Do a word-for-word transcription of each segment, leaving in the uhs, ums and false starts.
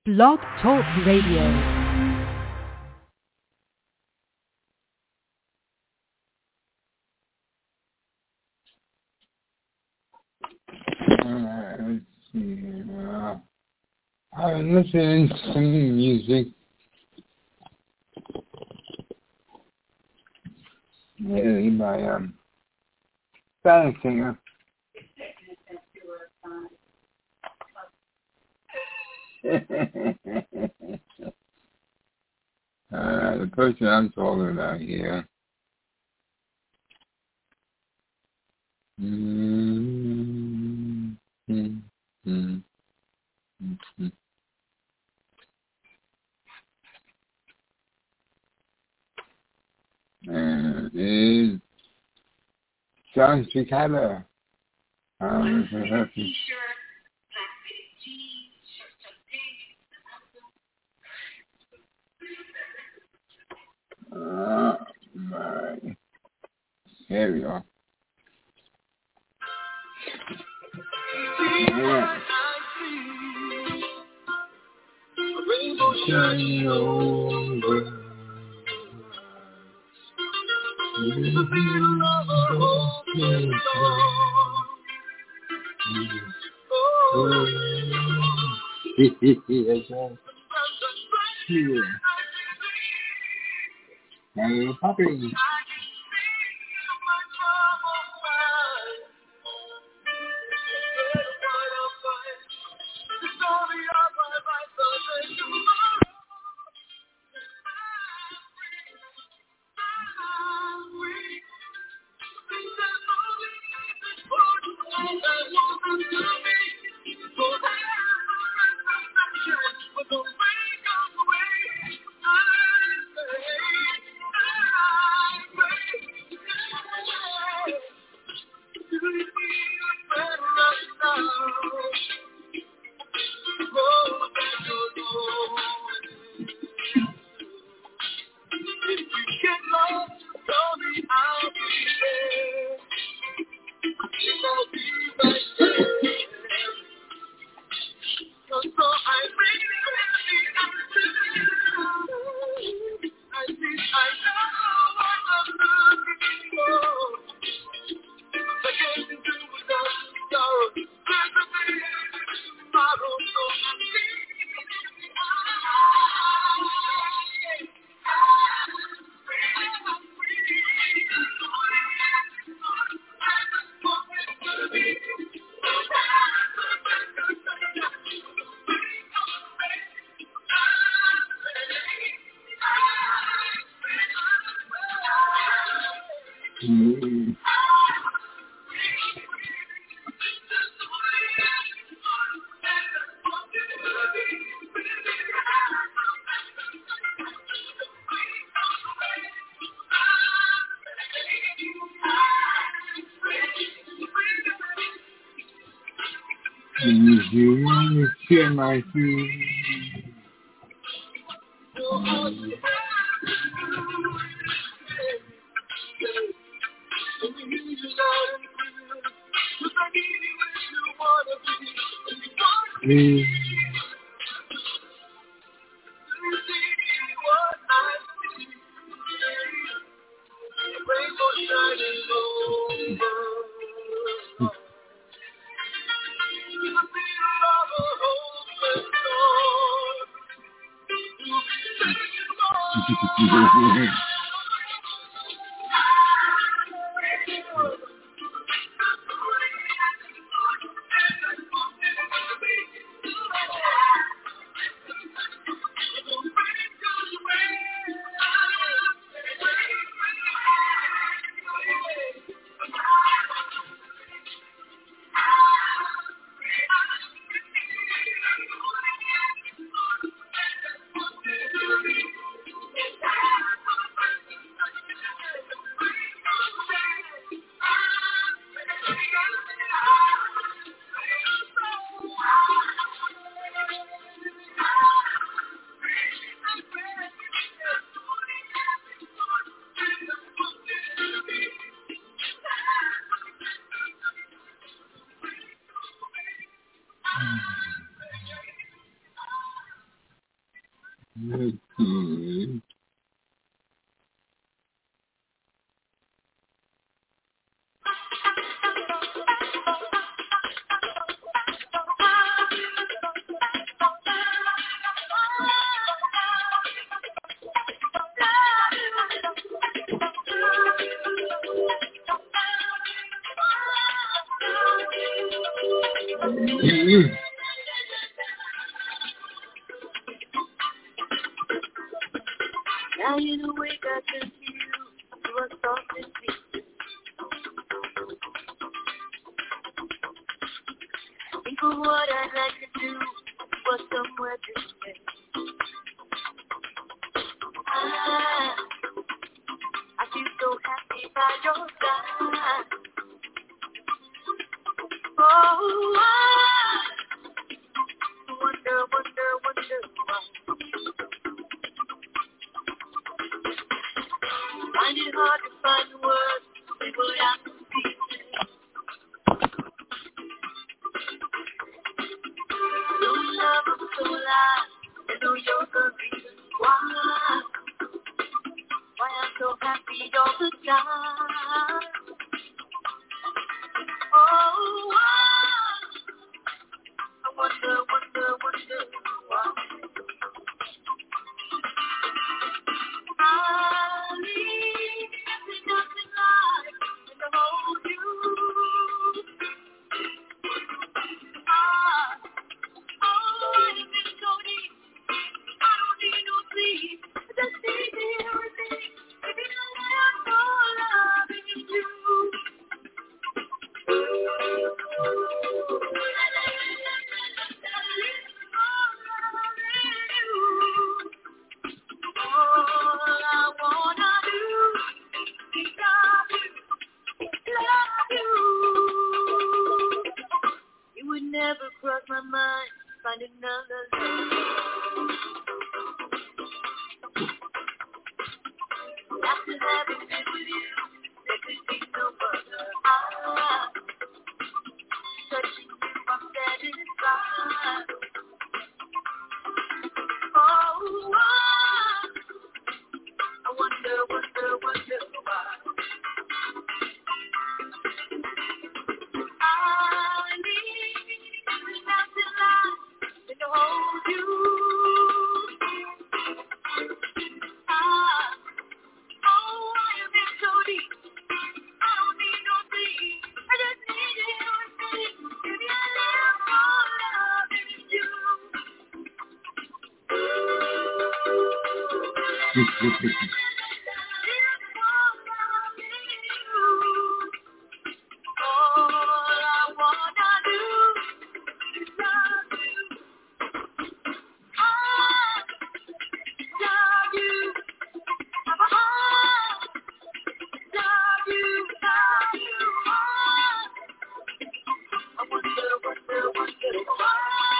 Blog Talk Radio. Uh, let's see. Uh, I'm listening to some music. Lately by um, Spanish singer. uh, the person I'm talking about here. Mm-hmm. Mm-hmm. Mm-hmm. And it is John Cicada. Um, uh, my. Here we go. Yeah. Shining over. Hey, puppy. Mm-hmm. And you share my food. Mm. Okay. Now in a wake I can see you, you are softly sleeping. Think of what I'd like to do, for somewhere to stay. I, I feel so happy by your side. Oh, I wonder, wonder, wonder why. Find it hard to find words to say what I'm feeling. So in love, I'm so alive. I know you're the reason why. Why I'm so happy all the time. Oh, I wonder, wonder, wonder why. I need nothing, nothing like to hold you. Ah, oh, I've been so deep. I don't need no sleep. I just need to hear a thing. Baby, I am so loving you. All I wanna do is love you, love you. It would never cross my mind to find another love. After having been with you, there could be no other. Ah, touching you, I'm satisfied. Oh, ah, I wonder, wonder, wonder why. I need nothing like to hold you. Ah, oh, I have been so deep. I don't need no sleep. I just need to hear a thing. Baby, I live for loving you. Live for loving you. All I wanna do is love you. I love you. I'm a heart. Love you, love you. I wonder, wonder, wonder why.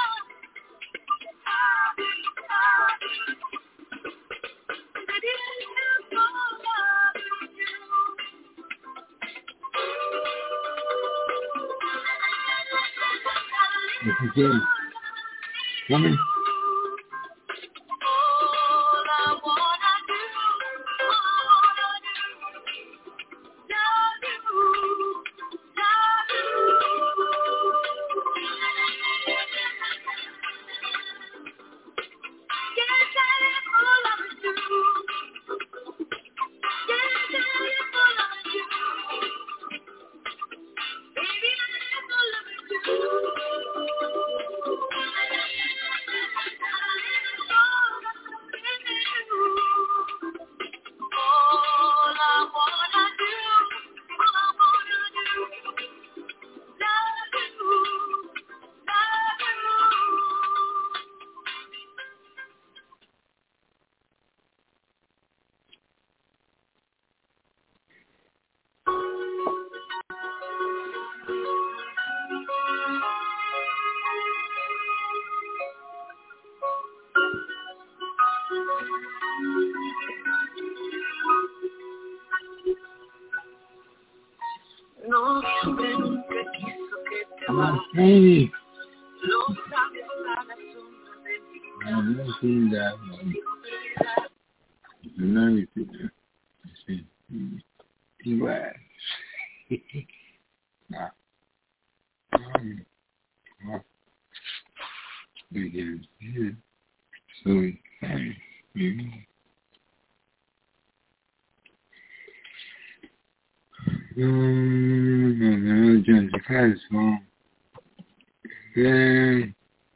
Love you, love you. Baby, I live for loving you. This is James. Woman. All I wanna do, all I wanna do, love you, love you. Yes, I live for loving you. Yes, I live for loving you. Baby, I live for loving you. All I wanna do, all I wanna do, love you, love you. No supe nunca quiso que te vayas. Hey. No sabes la razón de mi I'm looking down. camino. Nervous. I said, be glad. Nah. Um, well, again, yeah. So, hey, you um, just a kind of song. Then,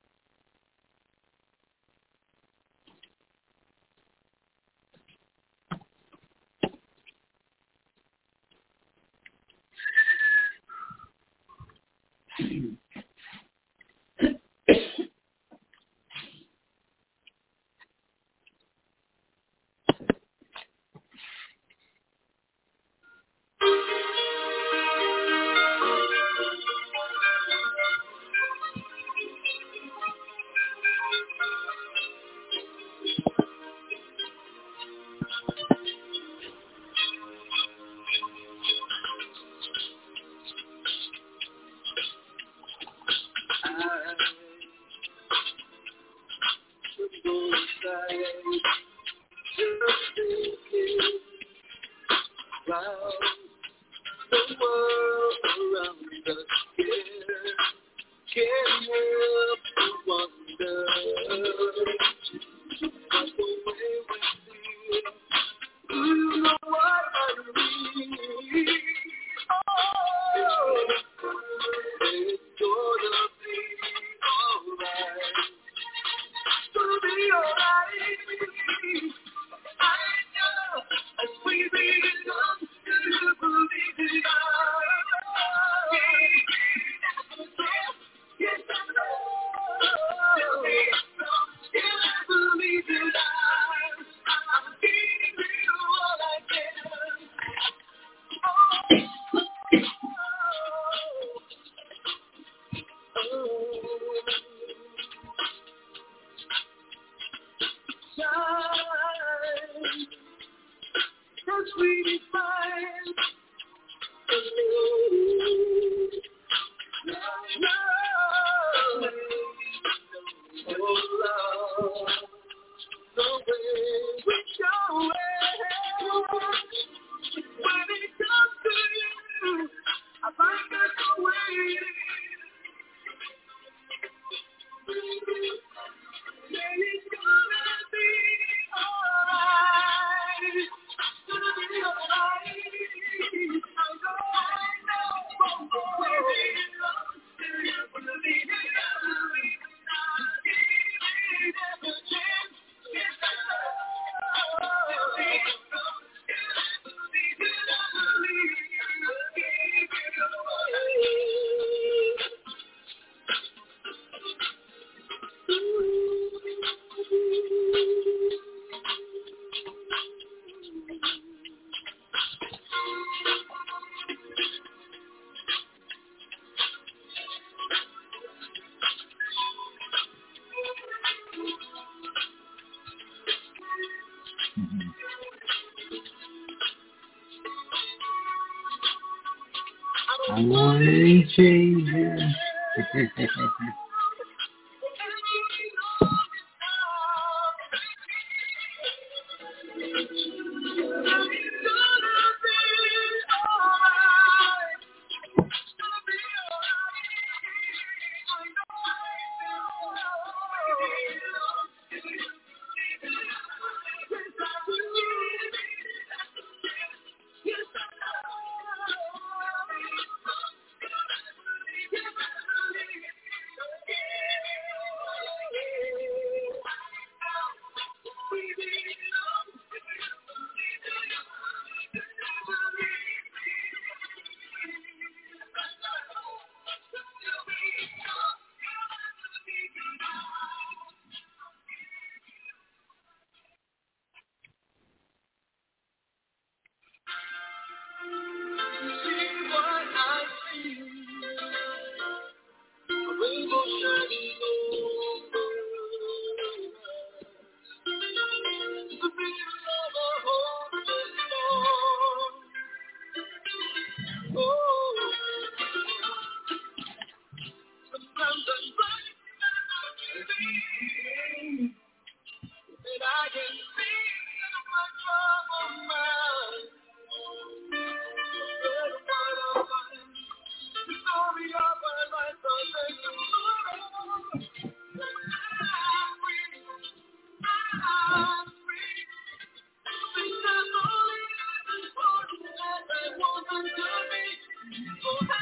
I want to change it.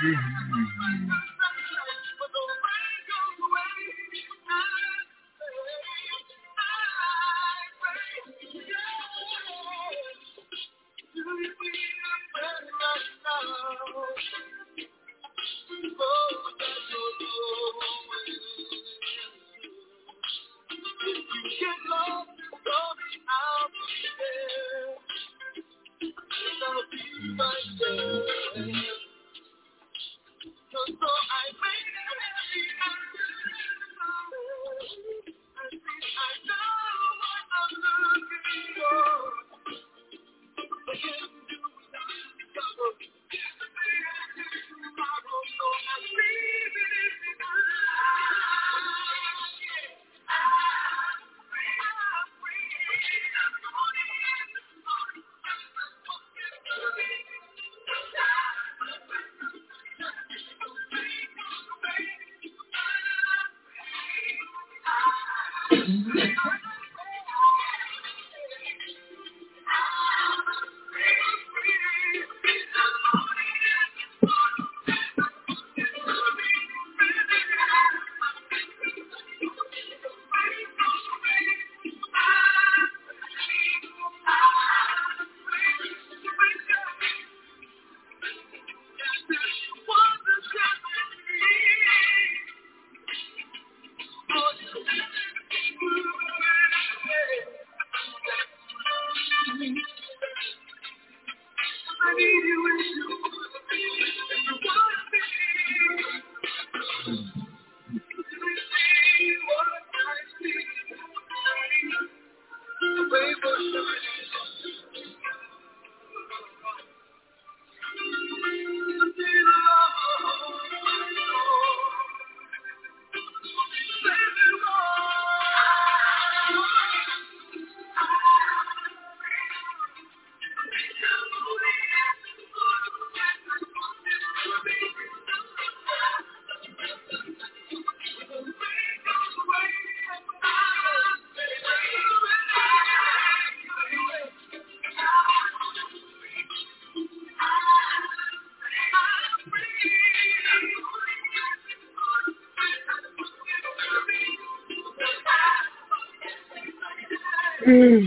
Mm.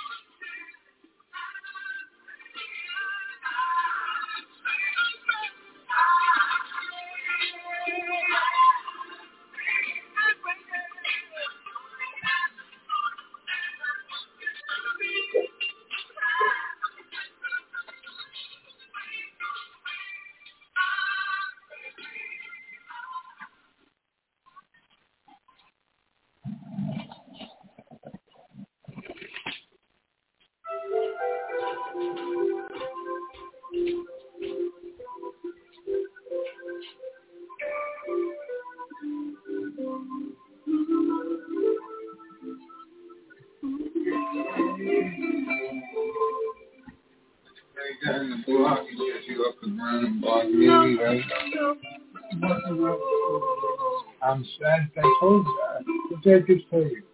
I'm sad I told you that. What did I just tell you?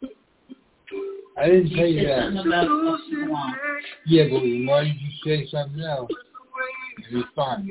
I didn't tell you that. About Yeah, but why did you say something else? It was fine.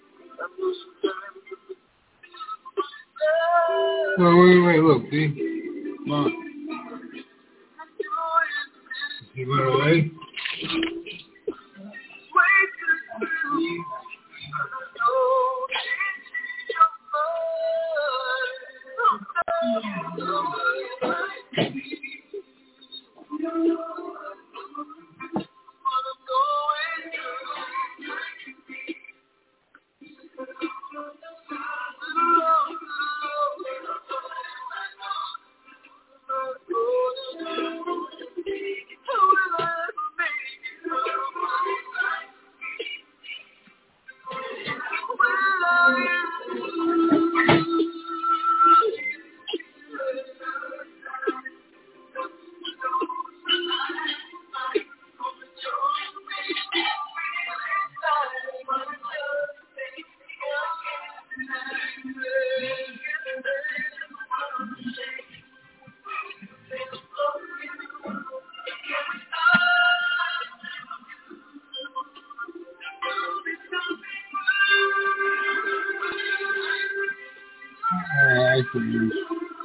Wait, wait, wait, look, see? Come on. You went away? I can use.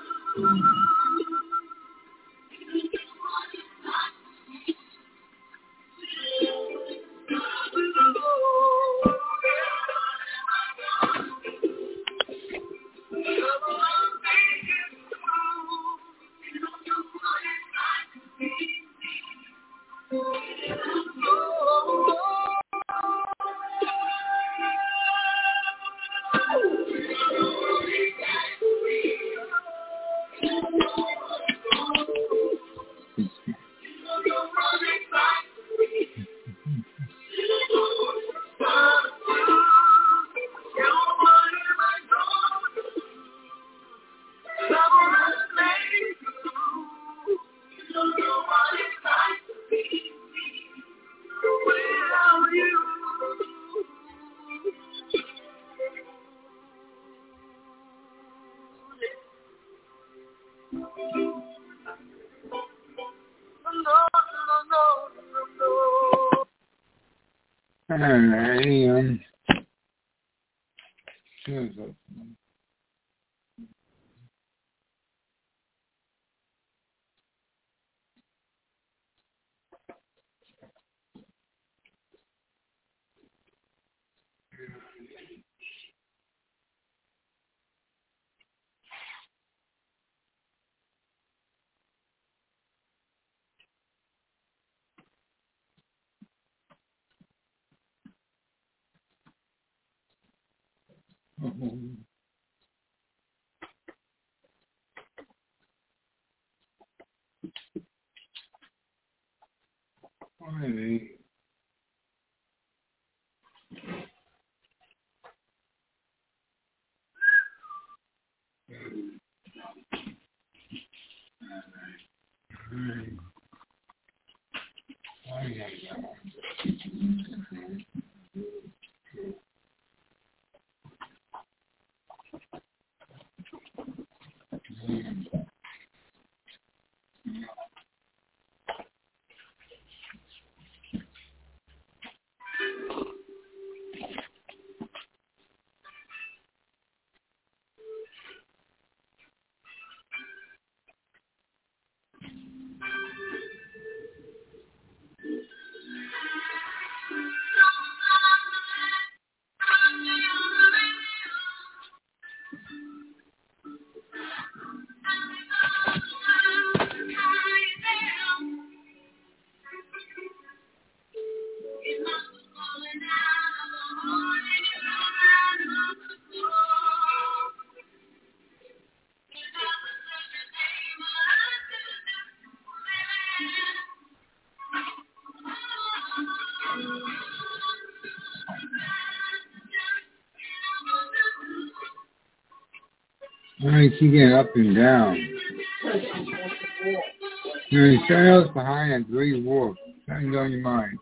Alrighty, um, here's a, alrighty. Alright. Oh, yeah, yeah. Alright, keep getting up and down. There's shadows behind a great wolf. Something's on your mind.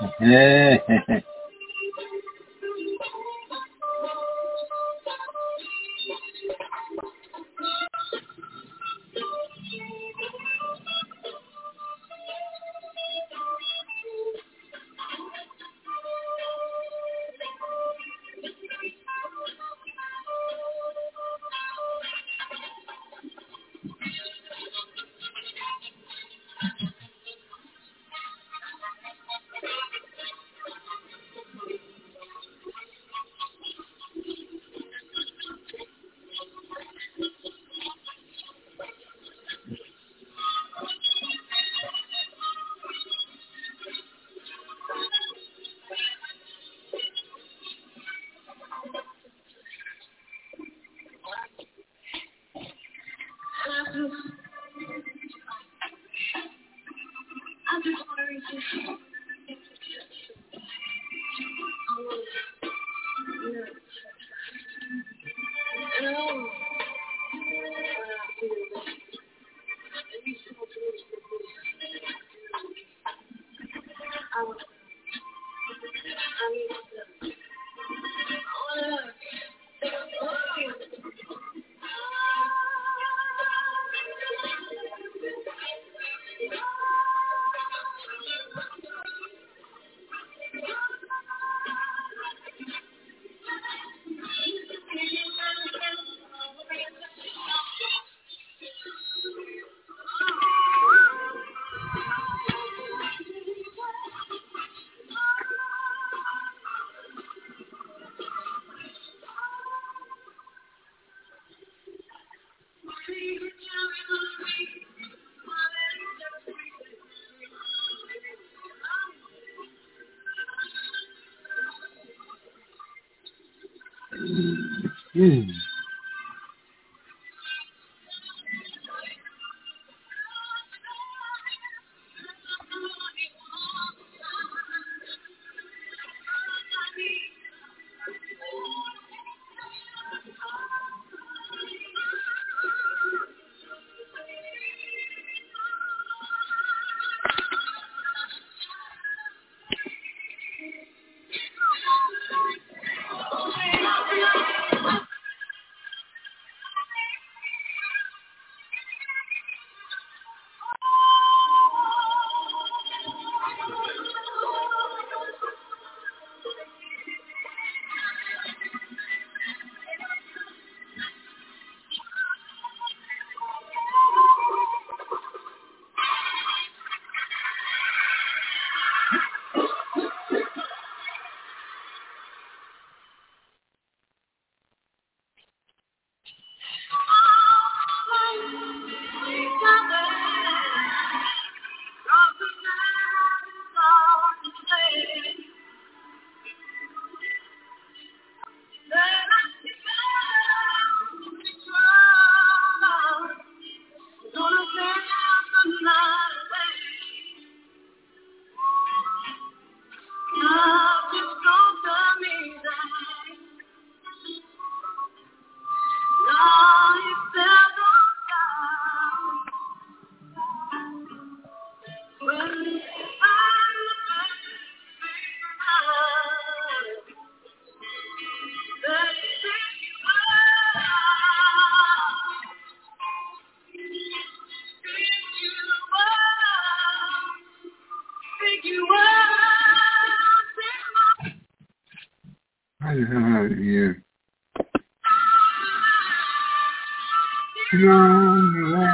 Hmm. I just have it here. No, no.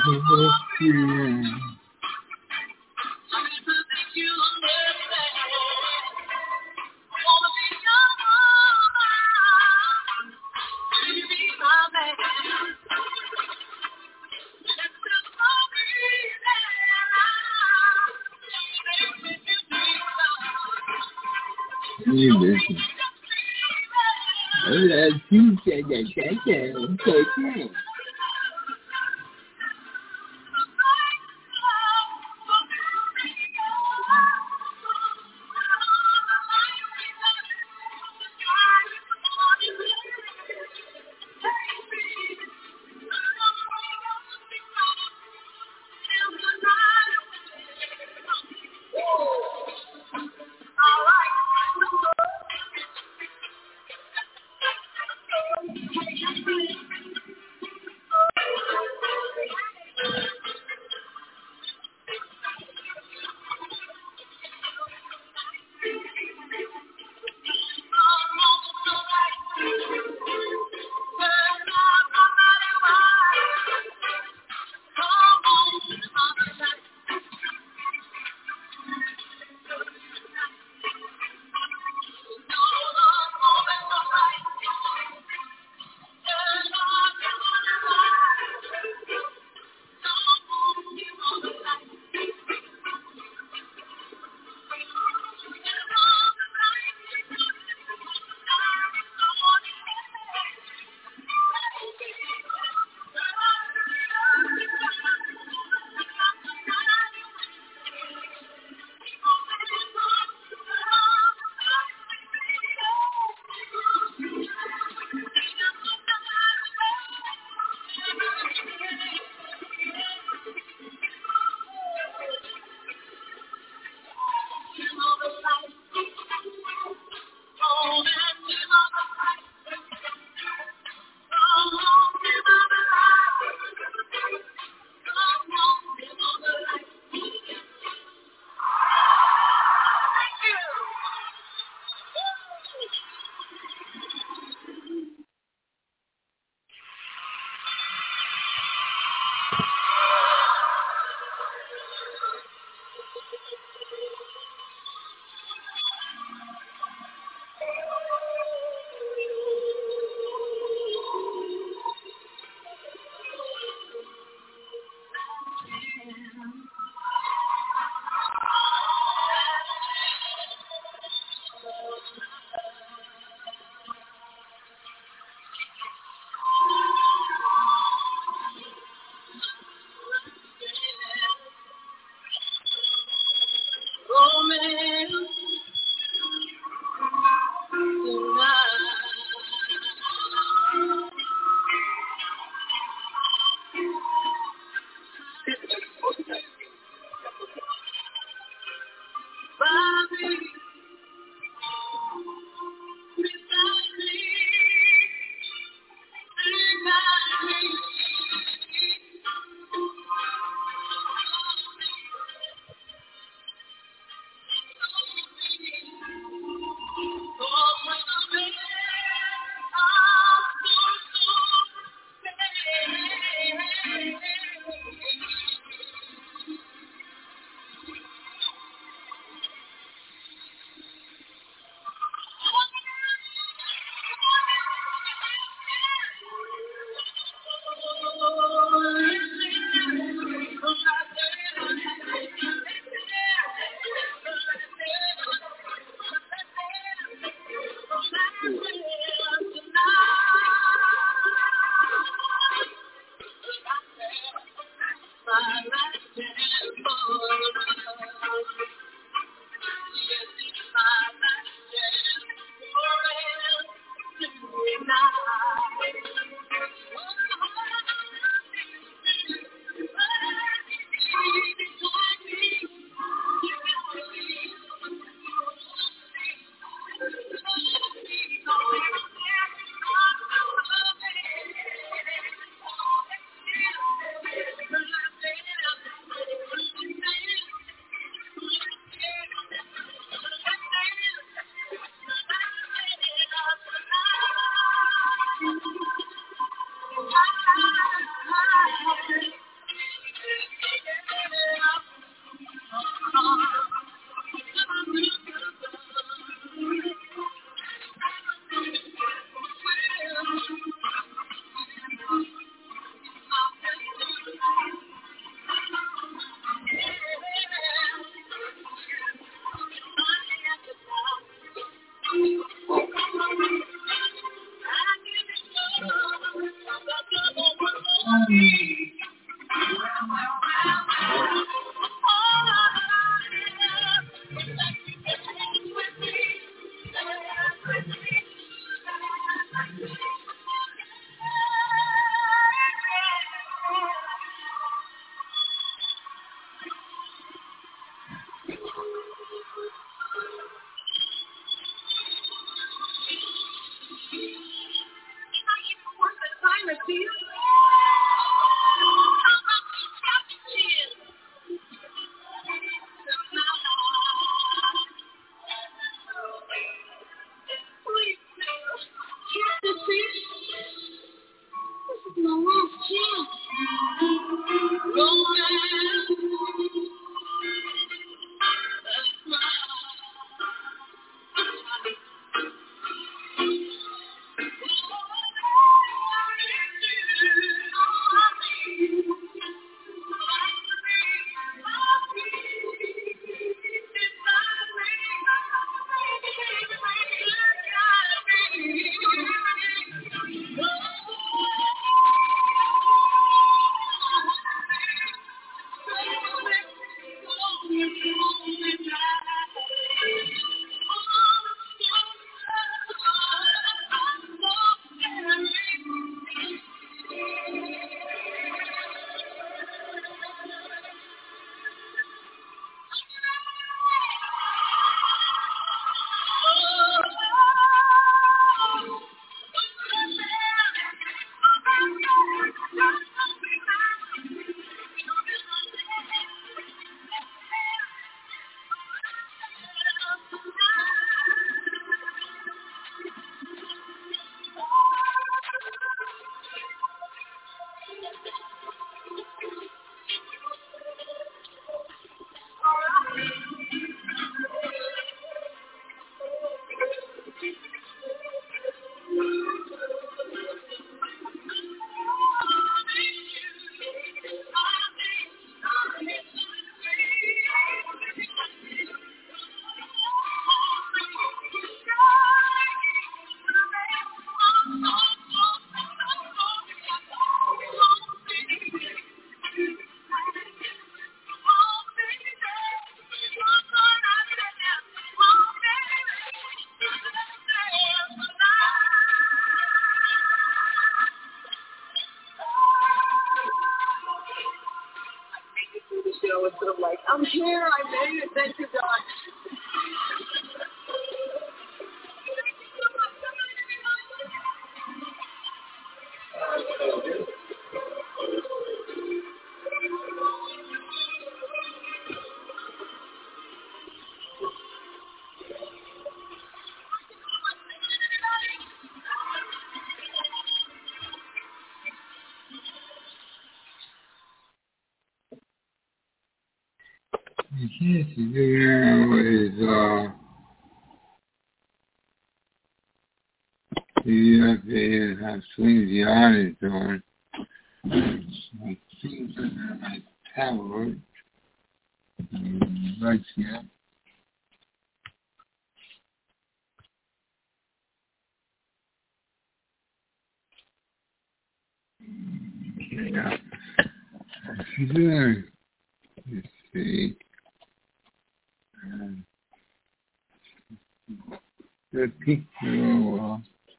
You listen. Well, you said that, that's it. I'm here. I made it. Thank you, God. The key to do is uh, you have to have swings the eyes on. Like things under my tower. Right here. Yeah. If you do, let's see. Um, the picture. Uh,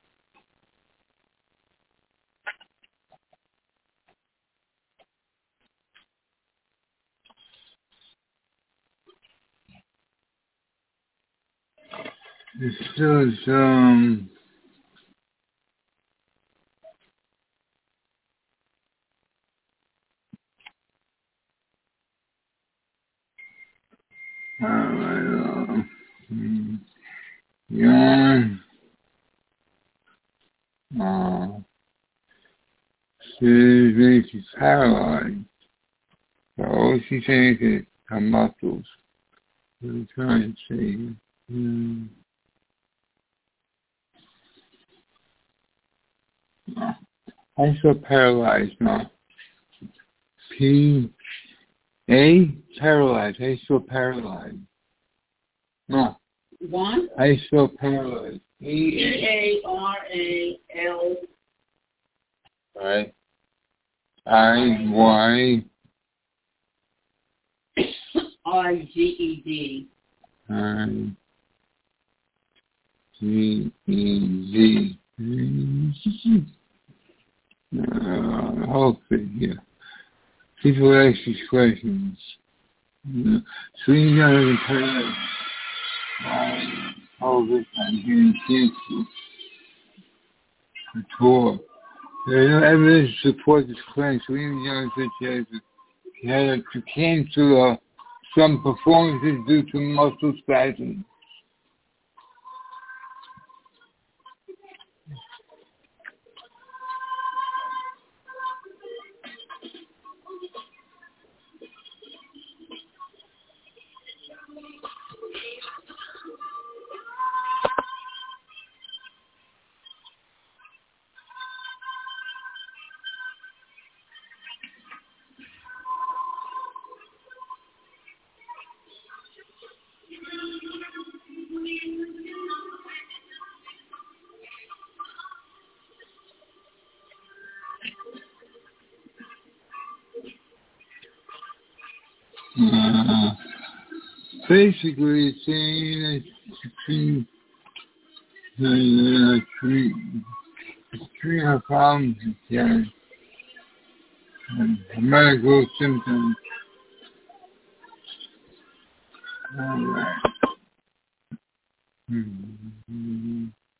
This shows um uh, uh, yarn uh she's she's paralyzed. So all she's saying is her muscles. I'm trying to see. Hmm. I feel paralyzed now. P A paralyzed. I feel paralyzed. No. One. I feel paralyzed. P A R A L. Right. I Y R G E D. I G E D. Uh, hopefully, yeah. People ask these questions. Yeah. Swing down in the past. Over and getting cancer. For tour. There is no evidence to support this claim. Swing down such as he had to cancel uh, some performances due to muscle spasms. Uh, basically, it's saying that she, uh, three, three of her problems is yeah, uh, medical symptoms. All right. Mm-hmm.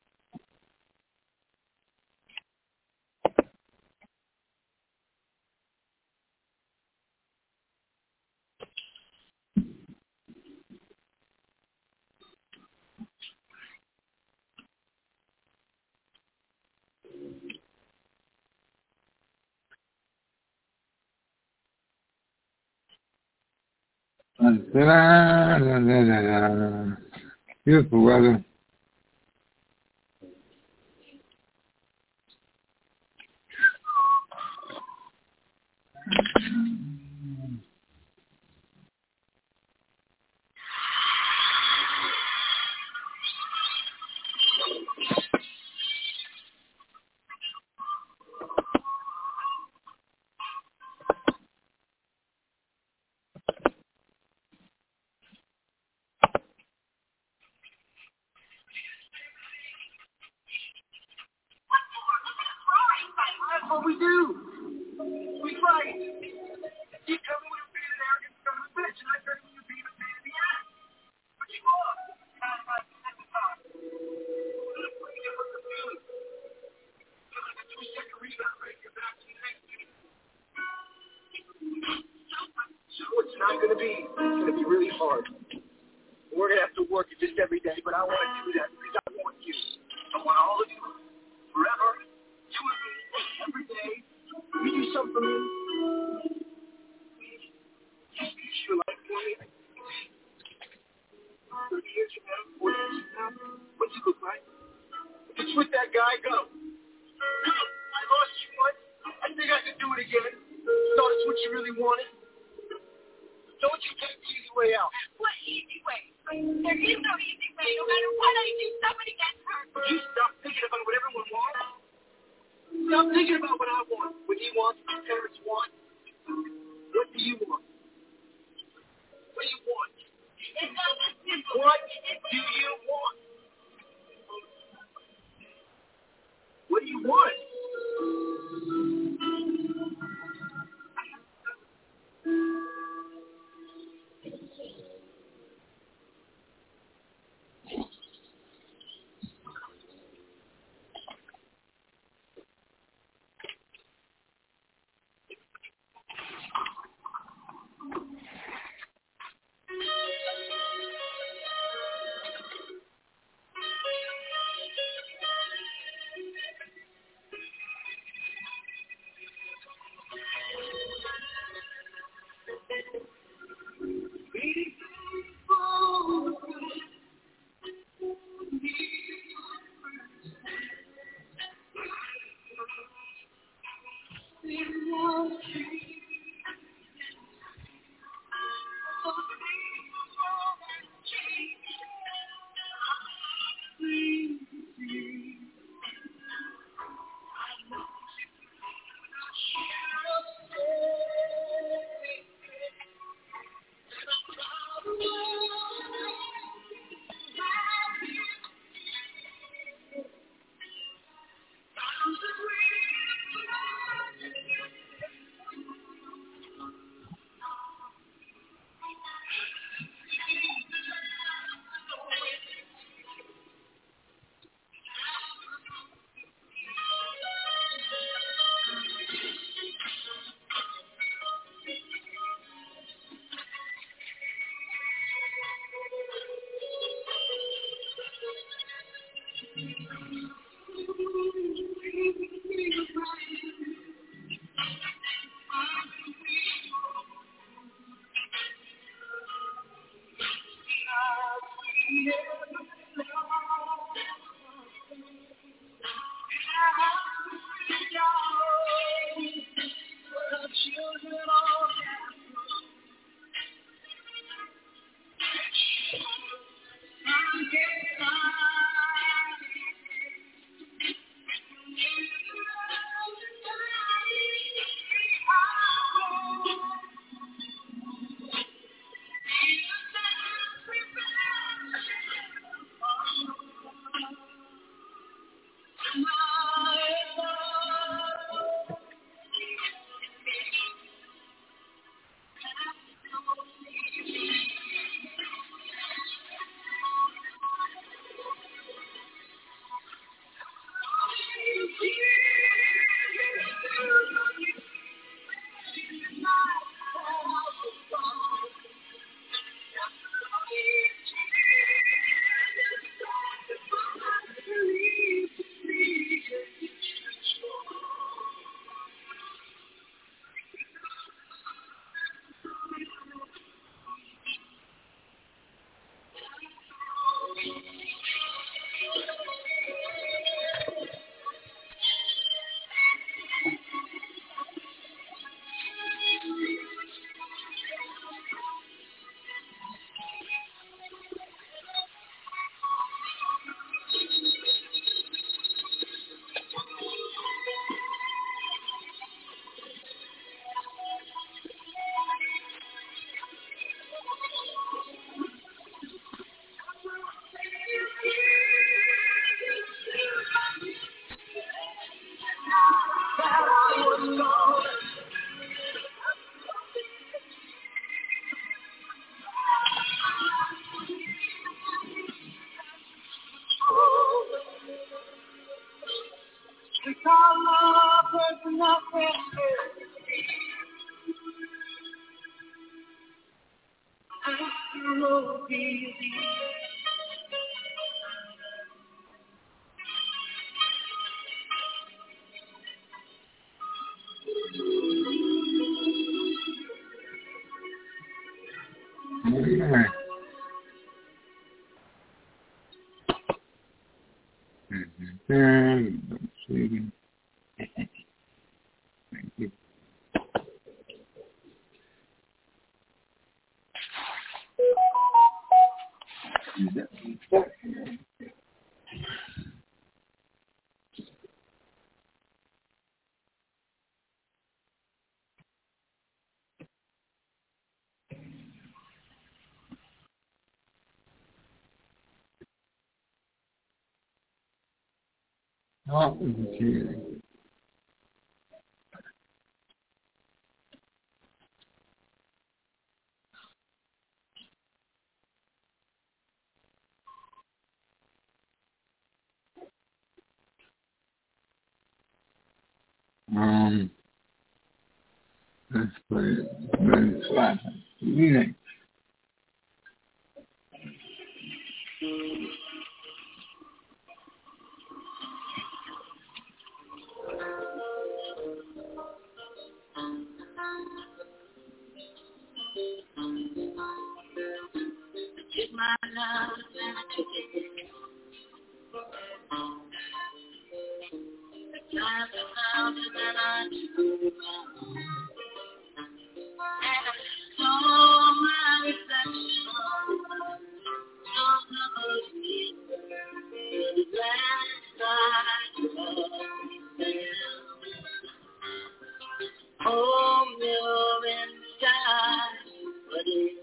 Da, da, da, da, da. Beautiful weather. That's what we do. We fight. You tell me when you're being an arrogant son of a bitch, and I tell you when you're being a pain in the ass. But you are. Not about at the time. You're afraid of what the feeling. You're like a two-second rebound right here back to the next game. So it's not going to be. It's going to be really hard. We're going to have to work it just every day, but I want to do that because I want you. I want all of you forever. You and me every day. You do something for me. Use your life for me. thirty years from now, forty years from now, what's it look like? If it's with that guy, go. Go. I lost you once. I think I can do it again. Thought it's what you really wanted. Don't you take the easy way out. What easy way? There is no easy way. No matter what I do, somebody gets hurt. You stop thinking about what everyone wants. Stop thinking about what I want, what he wants, what his parents want. What do you want? What do you want? It's not that simple. What do you want? What do you want? Yeah. Mm-hmm. Sweden. Thank you. Oh, okay. Um, let's play it. Very flat. Remix. Took my love and I took it. The time found it and I took it. And I saw my reflection on the sea. The last side of the oh, you're inside, but it's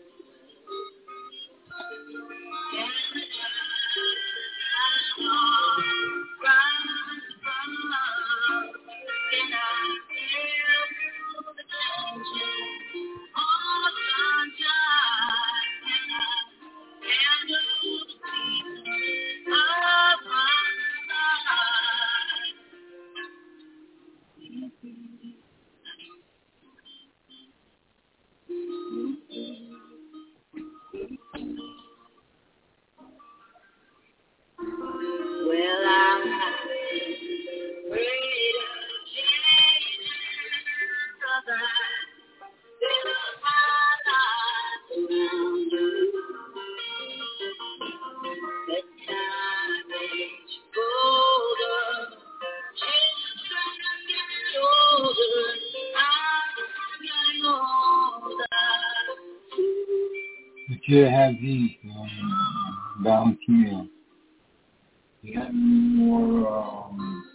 you have these um, volunteer. You got more, um,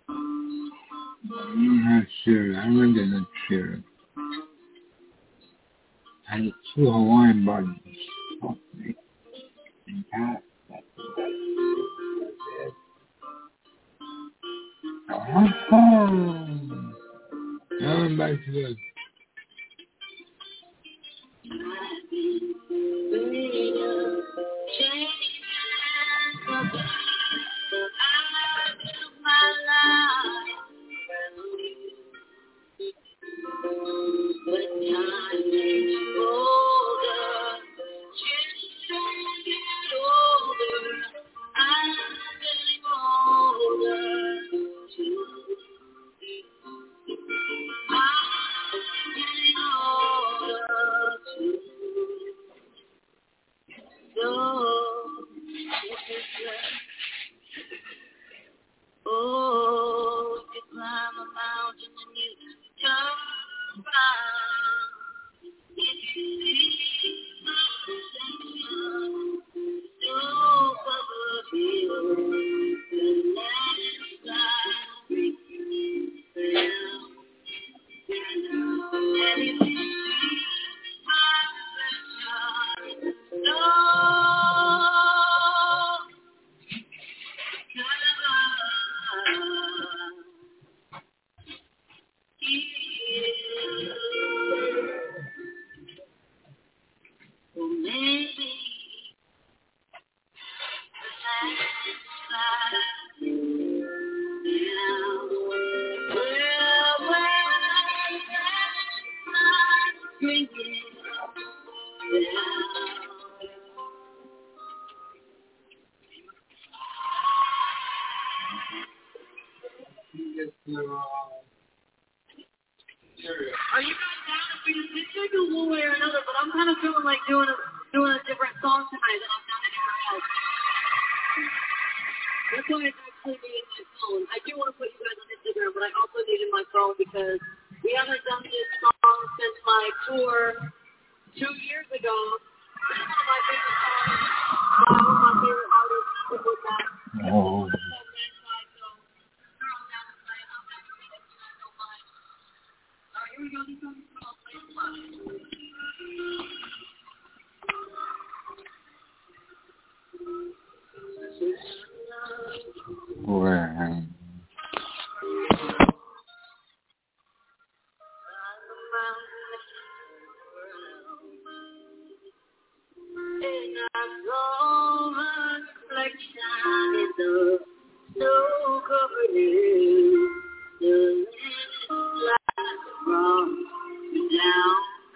you don't have sugar. I don't get no sugar. I had two Hawaiian buns. Okay. And that, that's it. Oh, now I'm back to the Oh, you climb a mountain and you turn around. If you see my reflection, so cover you, the last time we fell. And if you see my reflection, no. Are you guys down if we just take it one way or another? But I'm kind of feeling like doing a doing a different song tonight than I've done anywhere else. That's why it's actually needed my phone. I do want to put you guys on Instagram, but I also needed my phone because we haven't done this song since my tour two years ago. This is one of my favorite songs. One of my favorite artists with that. oh. Here we go. This one's called Play Well, and I saw my reflection in the snow-covered hills. The land from down.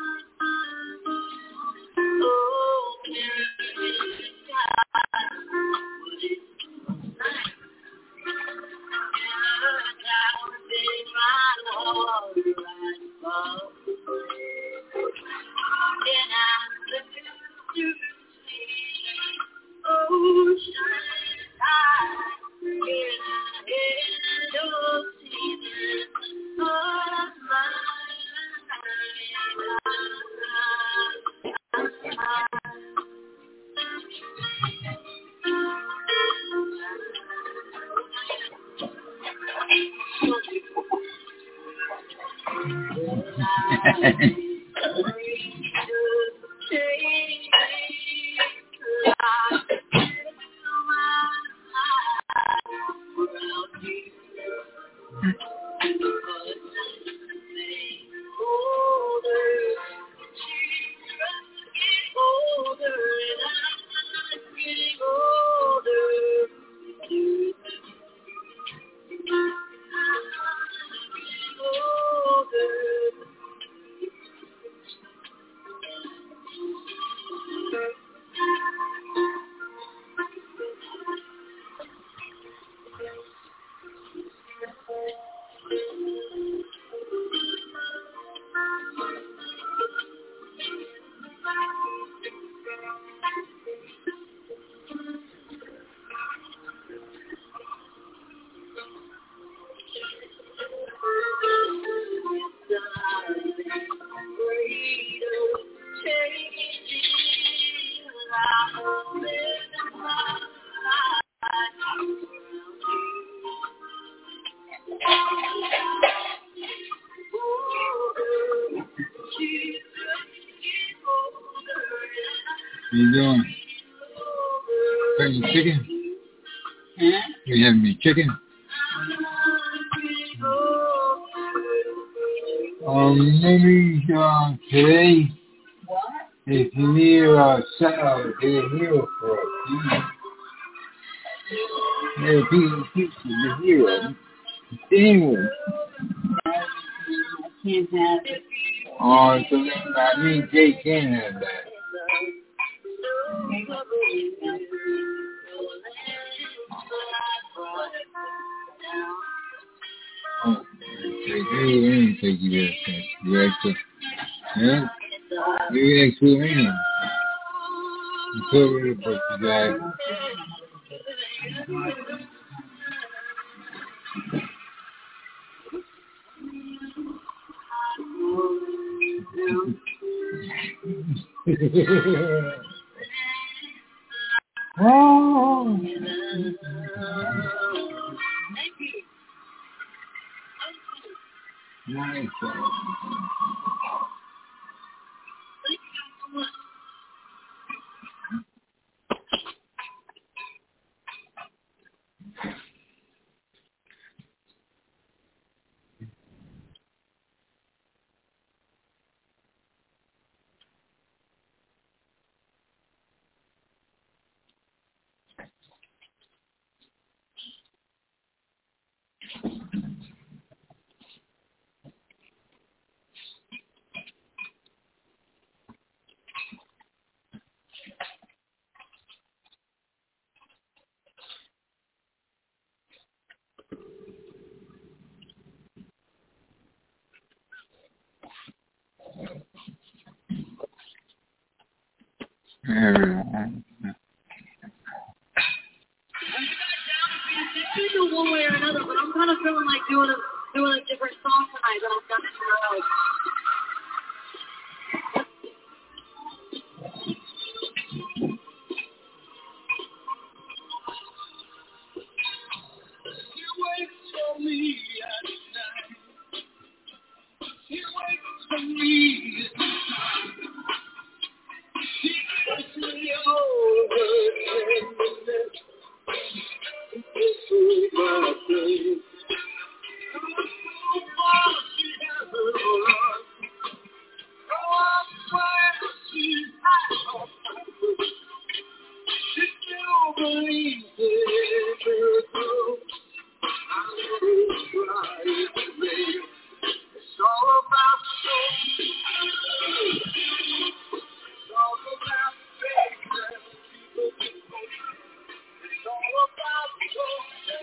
Oh, carry you doing? Cutting chicken? Huh? You having me chicken? Um, maybe uh, today, What? if you need a salad, get a hero for us. Yeah, people, people, the hero. Anyway. I can't have it. Oh, so then I mean Jay can have that. Oh, Jay, you didn't take you there. You extra. Yeah? You extra in. You cover it, but you got oh. Nice. do one way or another, but I'm kind of feeling like doing a doing a different song tonight that I've done in a row. He waits for me at night. He waits for me. He gives me over tenderness. This is my day. So far she hasn't run. Oh, I'm glad she's out. She still believes in miracles. I'm gonna try it, baby. It's all about soul. It's all about faith that people can make. It's all about soul.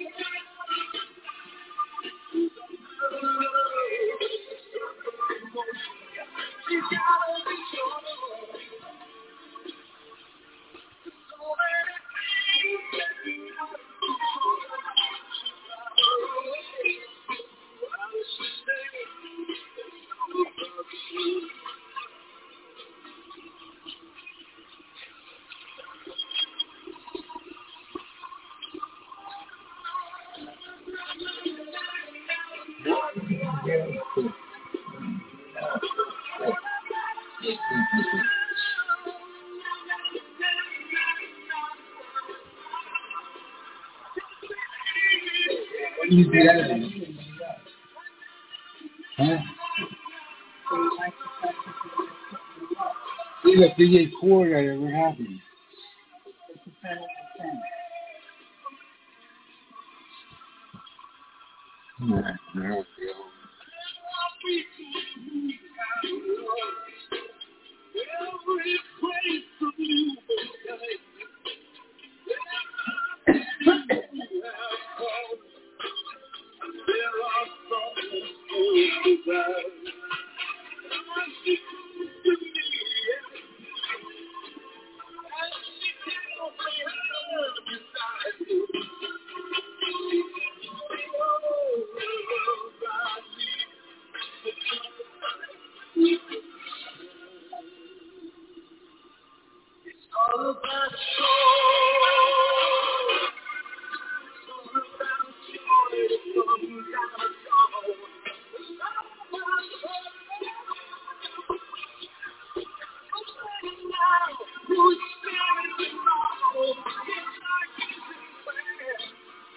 You gotta be sure. So many things that you gotta do. You do that? Huh? See the biggest chord that ever happened. Yeah, there we go. Every place from you there are some who desire. To me, and she tells me her beside you.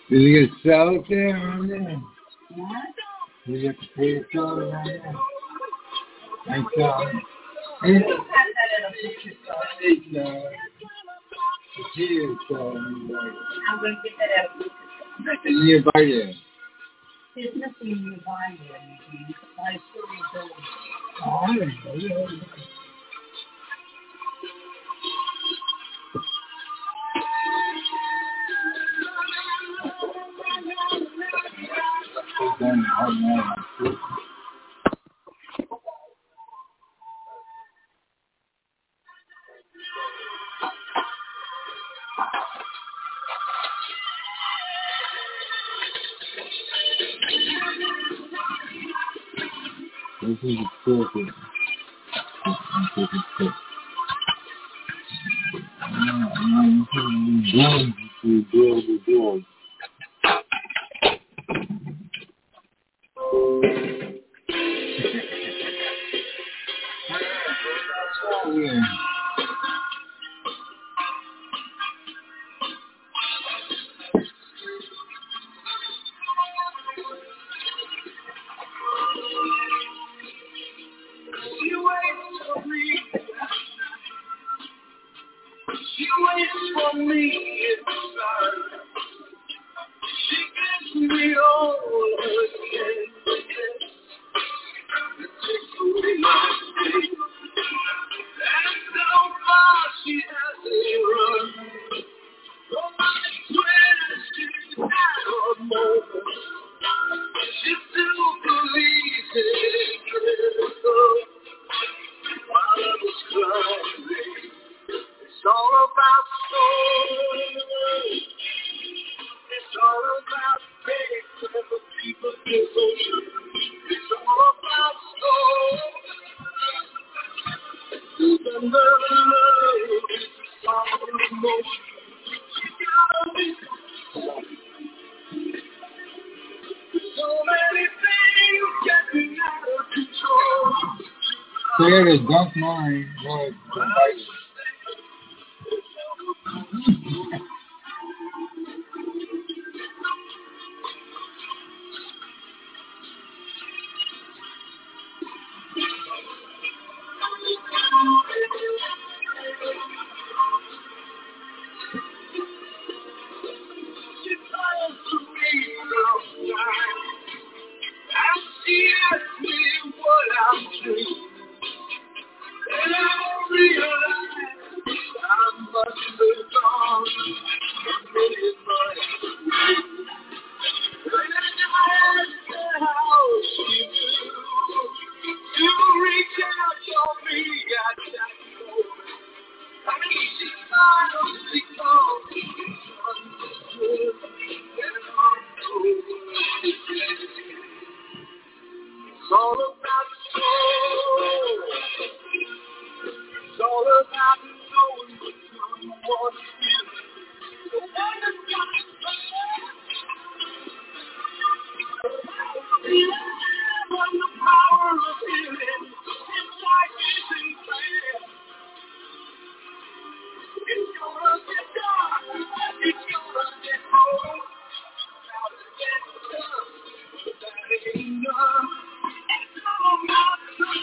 Did you get salad there around there? Did you get potato salad around there? Thanks, salad. Hey, salad. Potato salad. I'm going to get that out of Lucas. Nothing nearby there. There's nothing nearby there, Eugene. You can buy food and go. Oh, I don't know. This is a perfect. This is perfect. Build, build, build. Yeah. She waits for me. She waits for me inside. She gives me all again. It takes away my pain. And so far she hasn't run. Nobody swears she's had a moment. She still believes in miracles. While I was crying, it's all about soul. It's all about faith and the people's devotion. It's all about soul. Remember the love, it's all emotion. You gotta be so many things getting out of control. So yeah, the dunk mine was She calls to me sometimes, and she asks me what I'm doing. And I realize I must have gone a million miles. And I ask her how she knew to reach out for me at that moment. And she smiles because she's understood and understood. It's all about soul. It's all about knowing what someone is. The one that's got the power. The love and the power of healing. It's like it's in prayer. It's gonna get done. It's gonna get home. Now to get done. But that ain't enough. It's all about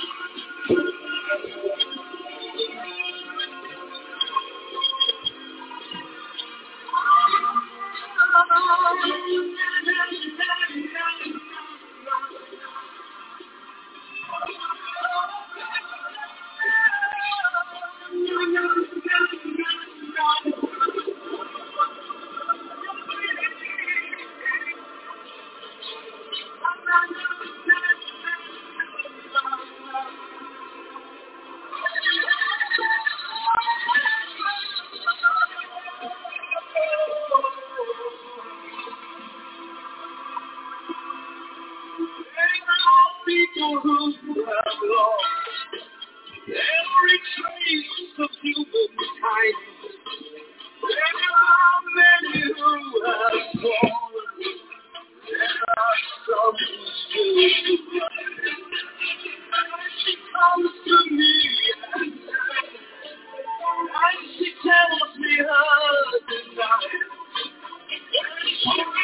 people who have lost every trace of human kindness. There are many who have fallen. There are some who still survive. And she comes to me and she tells me her desire. And she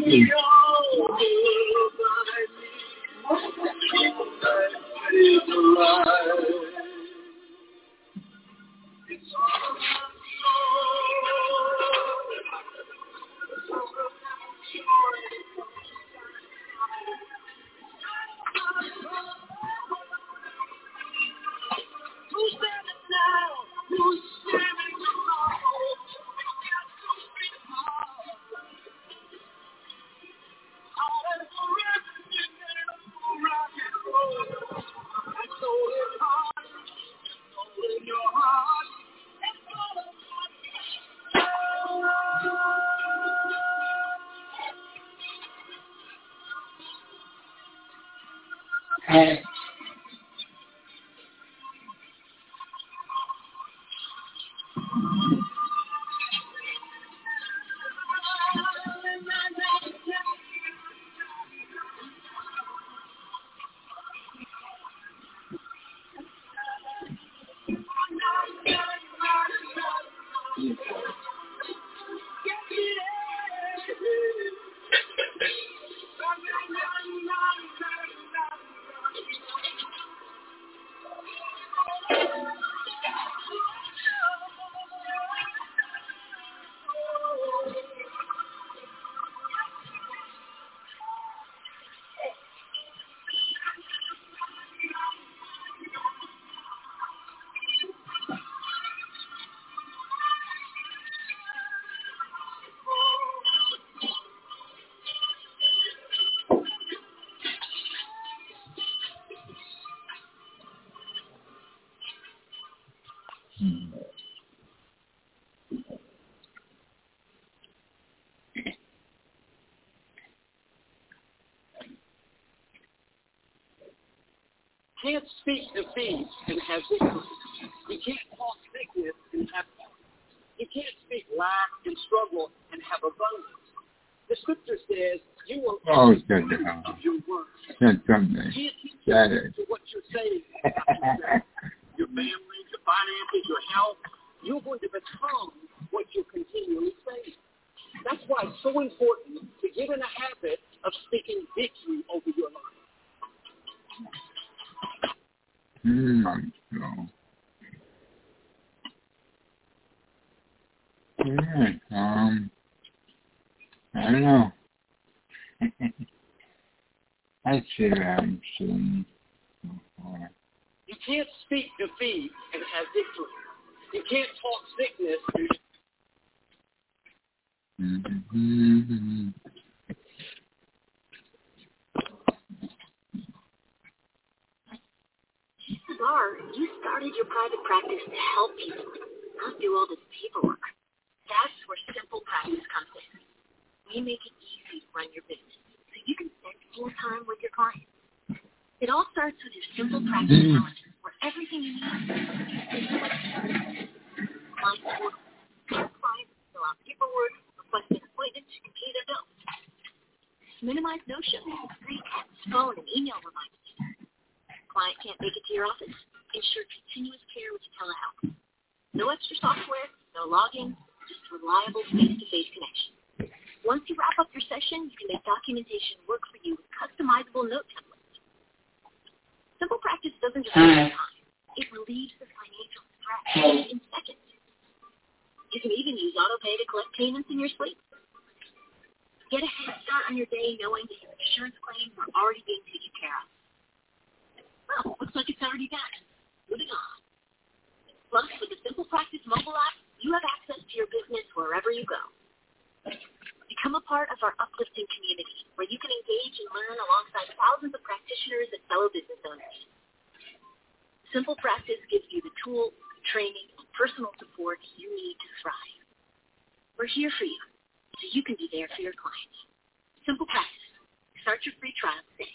Can't speak defeat and have victory. You can't talk sickness and have health. You can't speak lack and struggle and have abundance. The scripture says you will Oh, eat good. of your words. That's something. You can't teach That is. to what you're saying. Your family, your finances, your health. You're going to become what you're continually saying. That's why it's so important to get in a habit of speaking victory over your life. Mm, so. Yeah, um, I don't know. I'd say that I'm soon. You can't speak defeat and have victory. You can't talk sickness and Mm-hmm. Bar, you started your private practice to help people, not do all this paperwork. That's where Simple Practice comes in. We make it easy to run your business so you can spend more time with your clients. It all starts with your Simple Practice calendar, where everything you need is client portal. Clients fill out paperwork, request an appointment, and pay their bills. Minimize no-shows, free text, phone, and email reminders. Client can't make it to your office. Ensure continuous care with telehealth. No extra software, no login, just reliable face-to-face connection. Once you wrap up your session, you can make documentation work for you with customizable note templates. Simple Practice doesn't just save time. It relieves the financial stress in seconds. You can even use AutoPay to collect payments in your sleep. Get a head start on your day knowing that your insurance claims are already being taken care of. Well, looks like it's already done. Moving on. Plus, with the Simple Practice mobile app, you have access to your business wherever you go. Become a part of our uplifting community, where you can engage and learn alongside thousands of practitioners and fellow business owners. Simple Practice gives you the tools, training, and personal support you need to thrive. We're here for you, so you can be there for your clients. Simple Practice. Start your free trial today.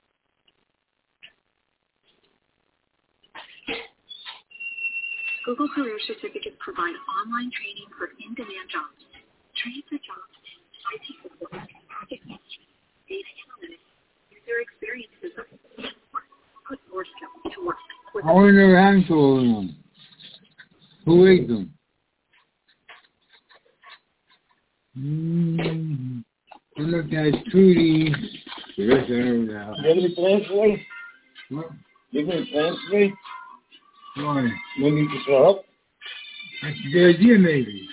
Google Career Certificates provide online training for in-demand jobs. Train for jobs in I T support, project management, data analytics, user experience design, and more. Put your skills to work. I wonder what happened to all of them. Who ate them? Mm-hmm. looked at Trudy. The rest of them now. You have any plans for me? What? You have any plans for me? Why? No need to show up? That's a good idea, maybe.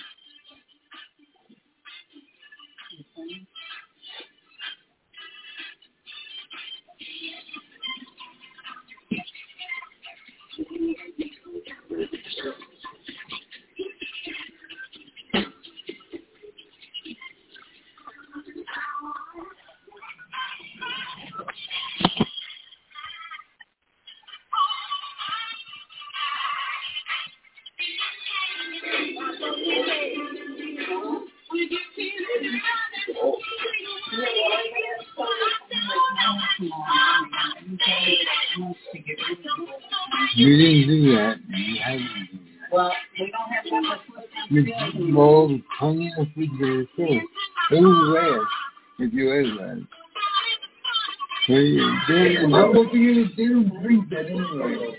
You didn't do that. You haven't done that. Well, we don't have that much food. You well, plenty of food there too. It was rare if you ate that. So you do. What are you gonna do? Drink that anyway.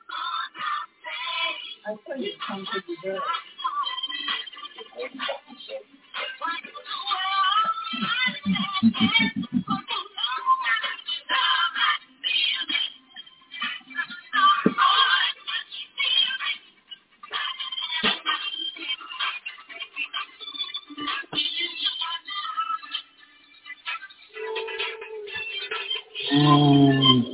I tell you, come to the door. Um,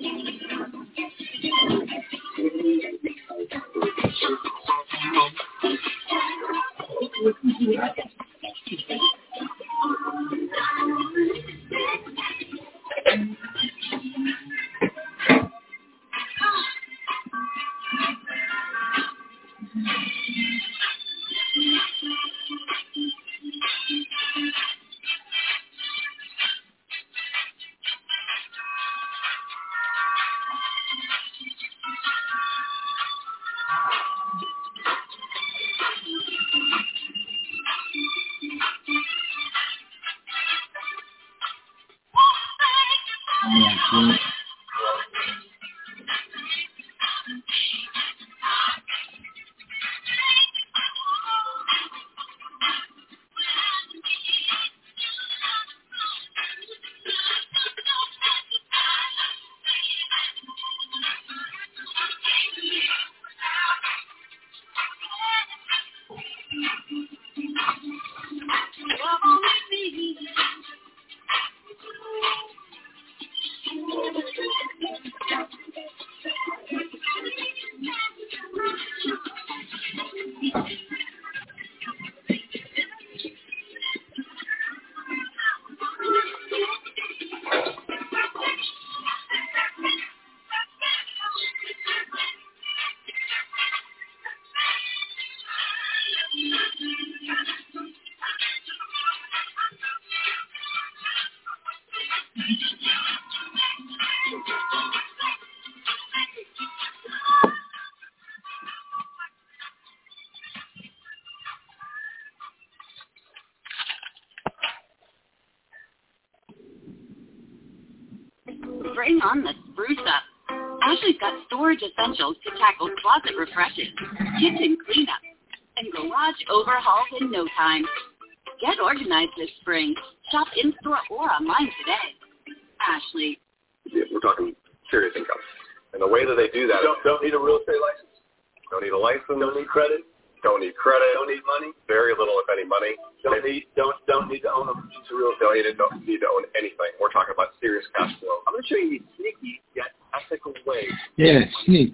Bring on the spruce up. Ashley's got storage essentials to tackle closet refreshes, kitchen cleanup, and garage overhauls in no time. Get organized this spring. Shop in-store or online today. Ashley. We're talking serious income. And the way that they do that, don't, don't need a real estate license. Don't need a license. Don't need credit. Don't need credit. Don't need money. Very little, if any, money. Don't need don't don't need to own a piece of real estate. Don't need to, don't need to own anything. We're talking about serious cash flow. I'm going to show you sneaky yet ethical ways. Yeah, sneak.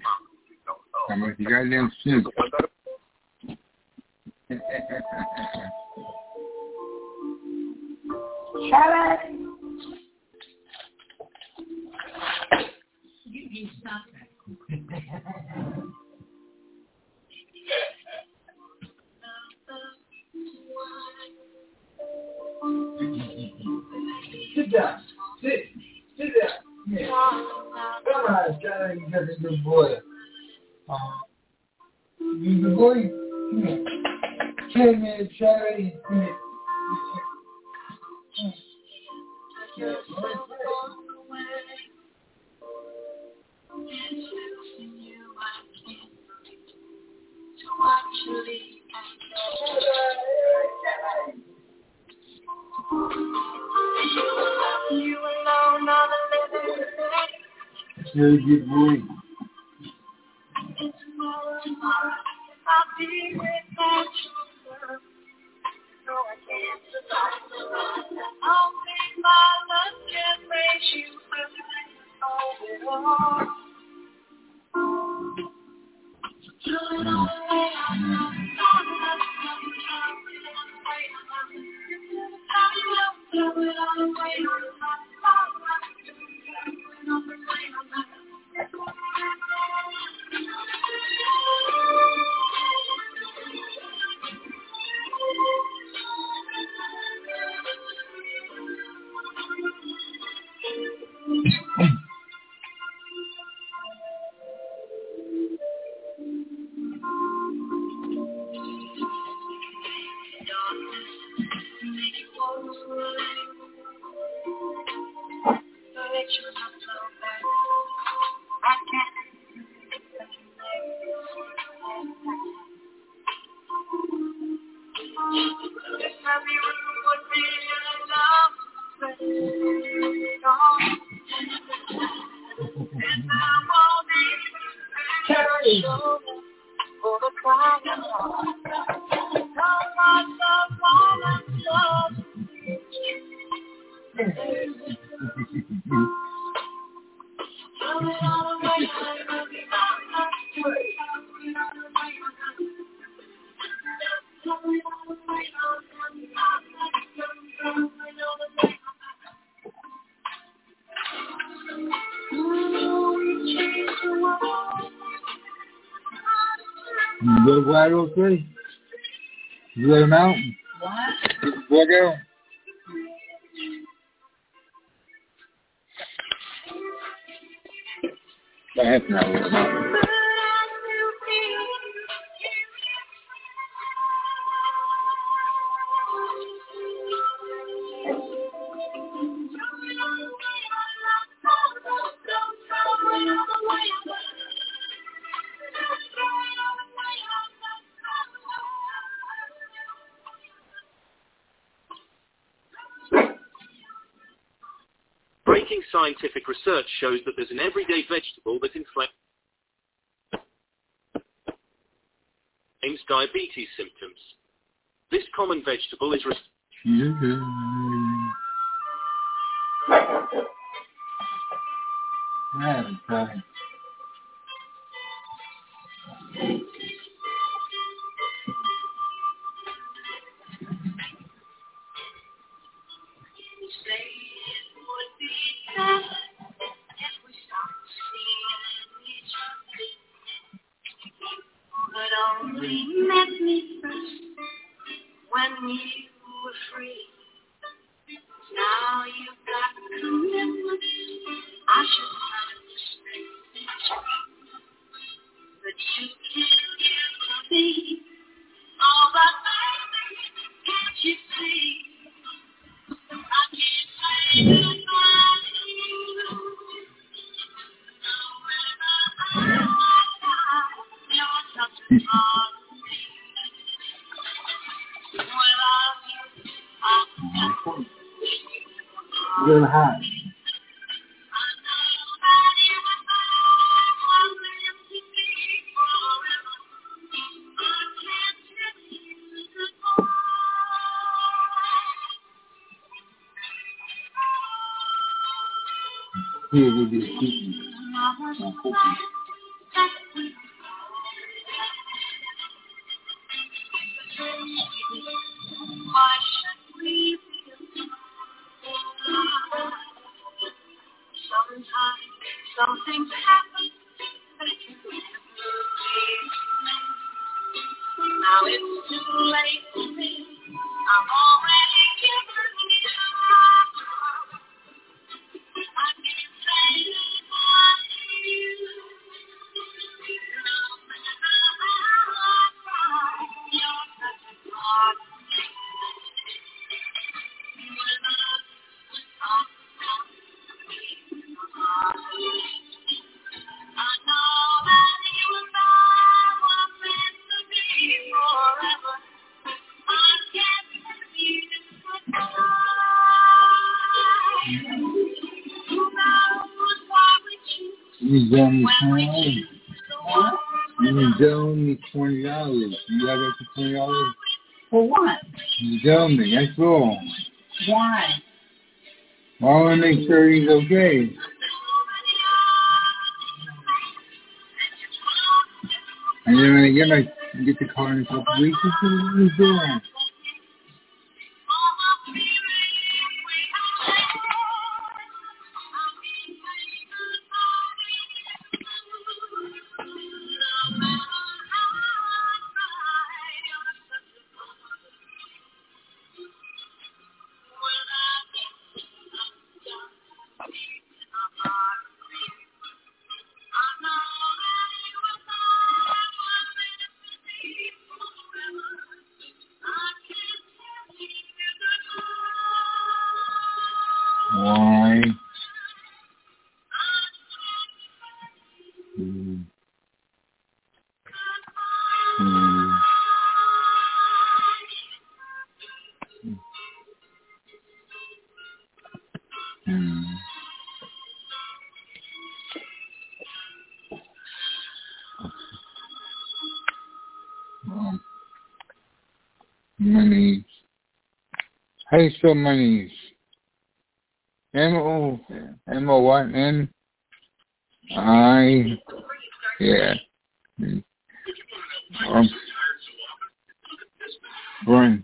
I'm with you goddamn sneak. Kevin! You need to stop that. Sit down. Sit. Sit down. Yeah. Come on, Charlie. You got a good boy. Uh, you good boy? Come here. Come here, Charlie. Come here. really good boy. I'll be without you. No, I can't survive. Only my love can make you feel all. Throw it all away. Throw it all away. You go to Black Oak City? You go to Mountain? What? Black Oak. I have to know what's up. Breaking scientific research shows that there's an everyday vegetable that inflames diabetes symptoms. This common vegetable is res- That is funny. Only met me first when you were free. Now you've got commitments. I should have to stay. But you can't give me all that, can't you see? I can't say goodbye to you. No matter how I try, you're such a part. Real hot. Here we do speaking. Why should we sometimes some things happen that you now it's too late for me. I'm already given you. I can't say goodbye to you. No matter how I try, you're such a part of me. You owe me twenty dollars. You owe me twenty dollars. You have extra twenty dollars? For what? You owe me, that's all. Why? I want to make sure he's okay. And then when I get my get the car in a couple weeks, it's what he's doing. Why? Hmm. Hmm. Hmm. Um, money. How do you spell money? M O M O Y N I yeah. Um Brian.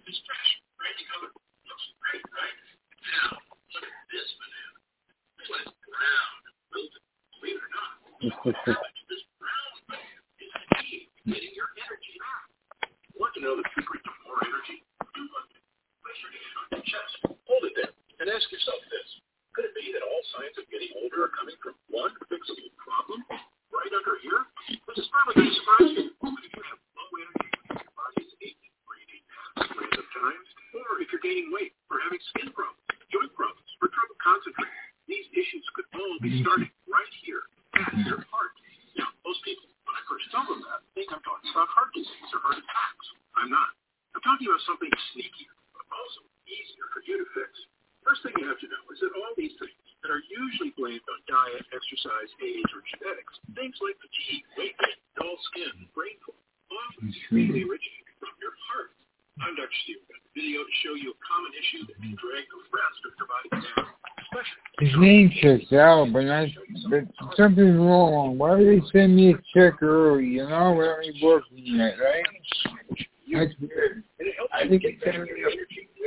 Want to know the secret to more energy? Make sure you get on your chest. Hold it there and ask yourself this. Could it be that all signs of getting older are coming from one fixable problem right under here? This is probably going to surprise you. But if you have low energy, your body is aching, breathing at random times, or if you're gaining weight or having skin problems, joint problems, or trouble concentrating, these issues could all be starting right here at your heart. Now, most people, when I first tell them that, think I'm talking about heart disease or heart attacks. I'm not. I'm talking about something sneakier, but also easier for you to fix. First thing you have to know is that all these things that are usually blamed on diet, exercise, age, or genetics, things like fatigue, weight gain, dull skin, brain fog, often really originate from your heart. I'm Doctor Steve. I've got a video to show you a common issue that can drag the rest of your body down. His name checks out, but I, but something's wrong. Why did they send me a check early? You know, we haven't working yet, right? That's weird. I think it's sending me a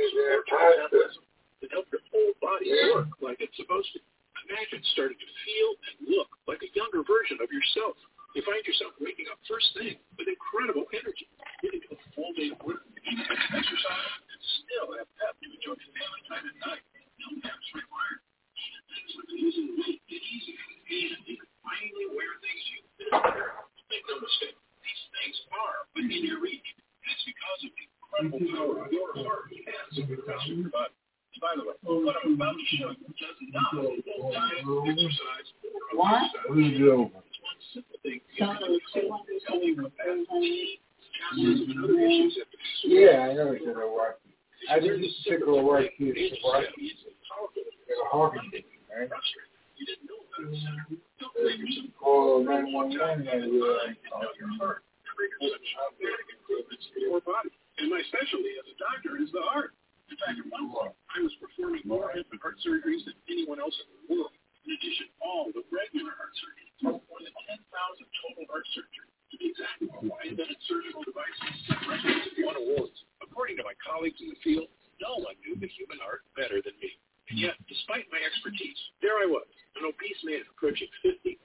to help your whole body work like it's supposed to. Imagine starting to feel and look like a younger version of yourself. You find yourself waking up first thing with incredible energy, getting a full day of work, exercise, and still have pep to enjoy family time at night. No naps required. Even things like losing weight get easier, and you can finally wear things you fit better. Make no mistake, these things are within your reach. And it's because of the incredible power your heart has over the rest of your body. By the way, what I'm about to show you does not involve diet, exercise, or What? It's one simple thing you can do at home to help you combat fatigue, cancers, and other issues that can yeah, I know it's gonna work. I think this particular work is to work. It's a hobby, right? You didn't know about it. Don't blame yourself. Call nine one one and we'll Your heart triggers such automatic improvements in your body. And my specialty as a doctor is the heart. In fact, at one point, I was performing more open heart surgeries than anyone else in the world. In addition, all the regular heart surgeries, more than ten thousand total heart surgeries. To be exact, I invented surgical devices that records won awards. According to my colleagues in the field, no one knew the human heart better than me. And yet, despite my expertise, there I was, an obese man approaching fifty.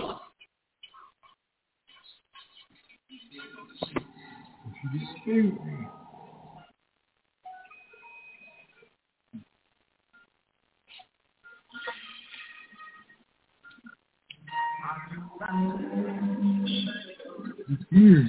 Hmm.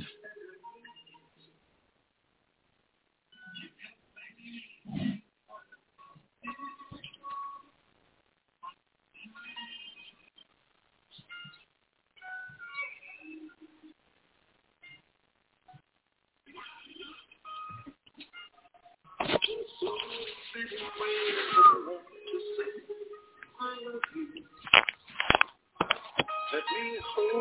Let me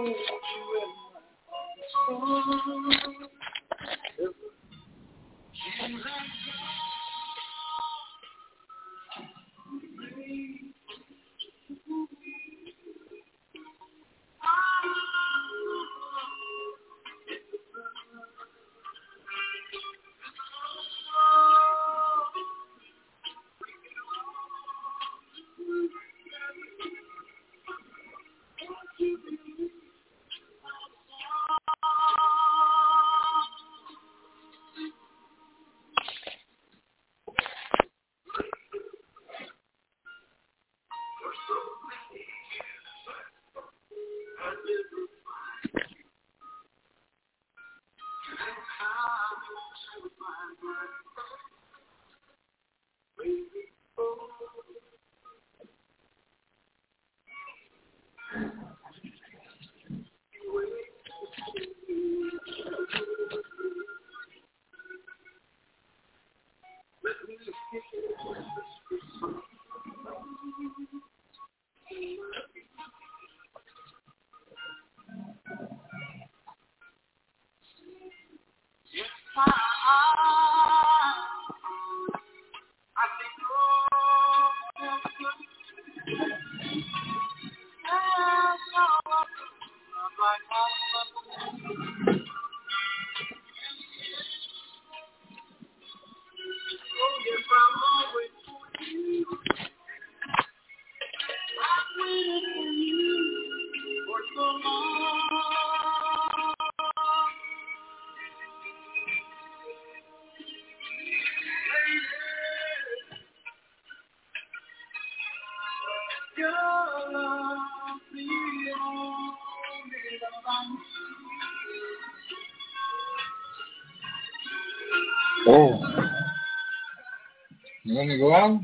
Oh, you want to go out?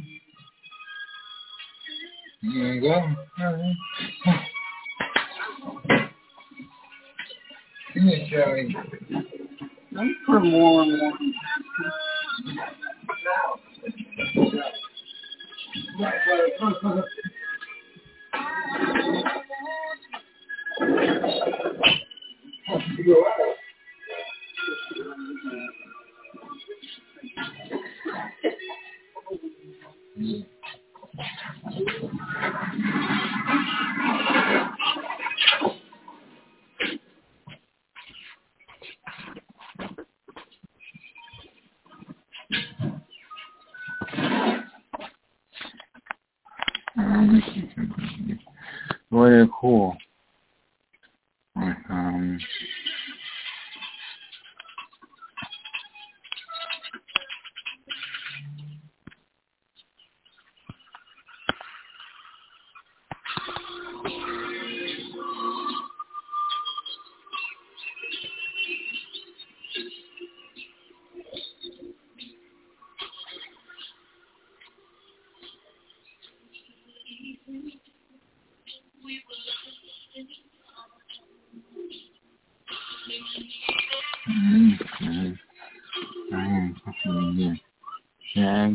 You want to go? All right. Come here, Charlie. Wait for more and more. Very cool. Um, mm-hmm. Mm-hmm. Yeah.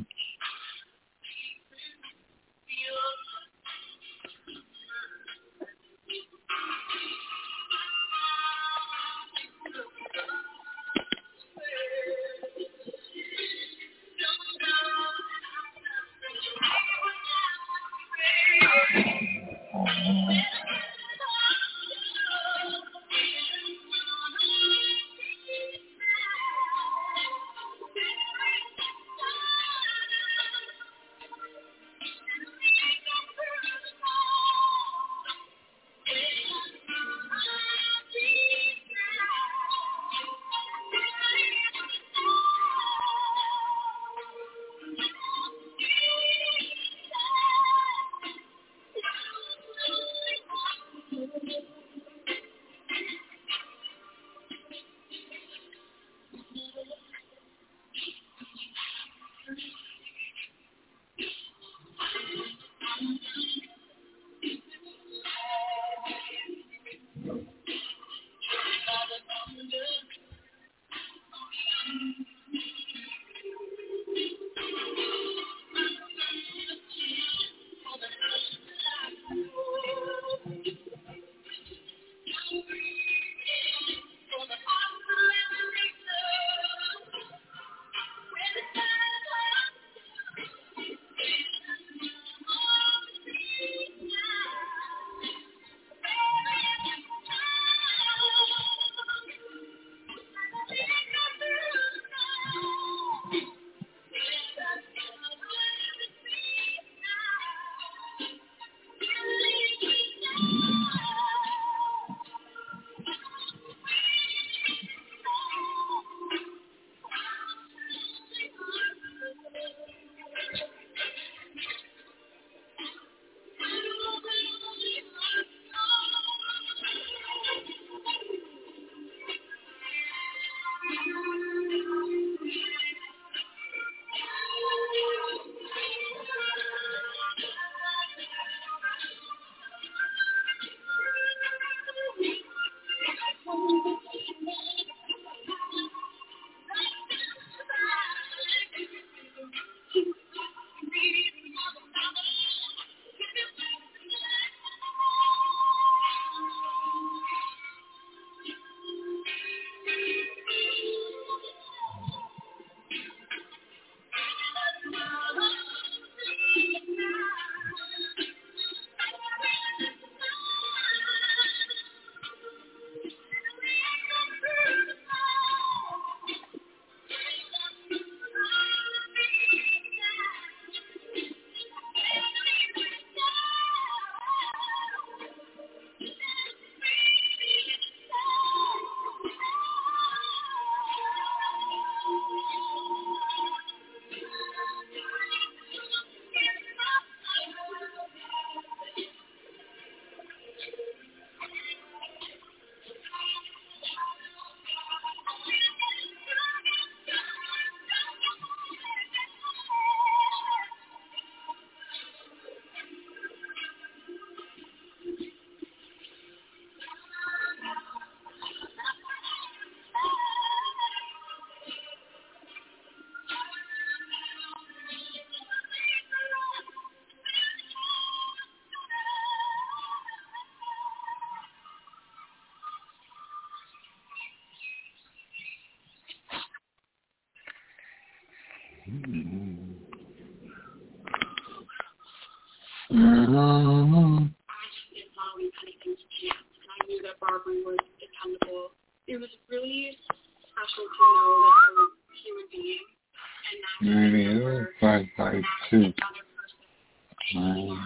Mm-hmm. I just didn't want to leave anything to chance, and I knew that Barbary was dependable. It was really special to know that I was a human being and not just another, five, five, not two. another person. Nine.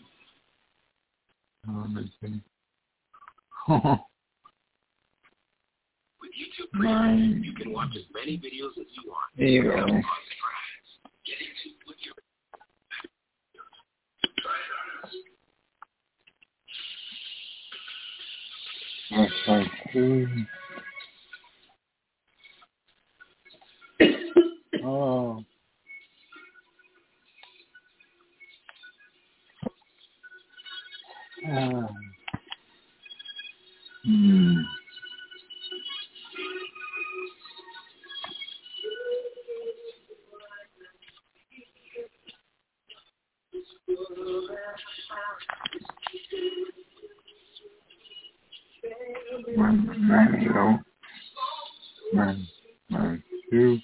Oh, let me see. With YouTube Premium, you can watch as many videos as you want. There you go. Get into with your Five, five, two. Oh. Ah. Hmm. One, nine, zero. Nine, nine, two.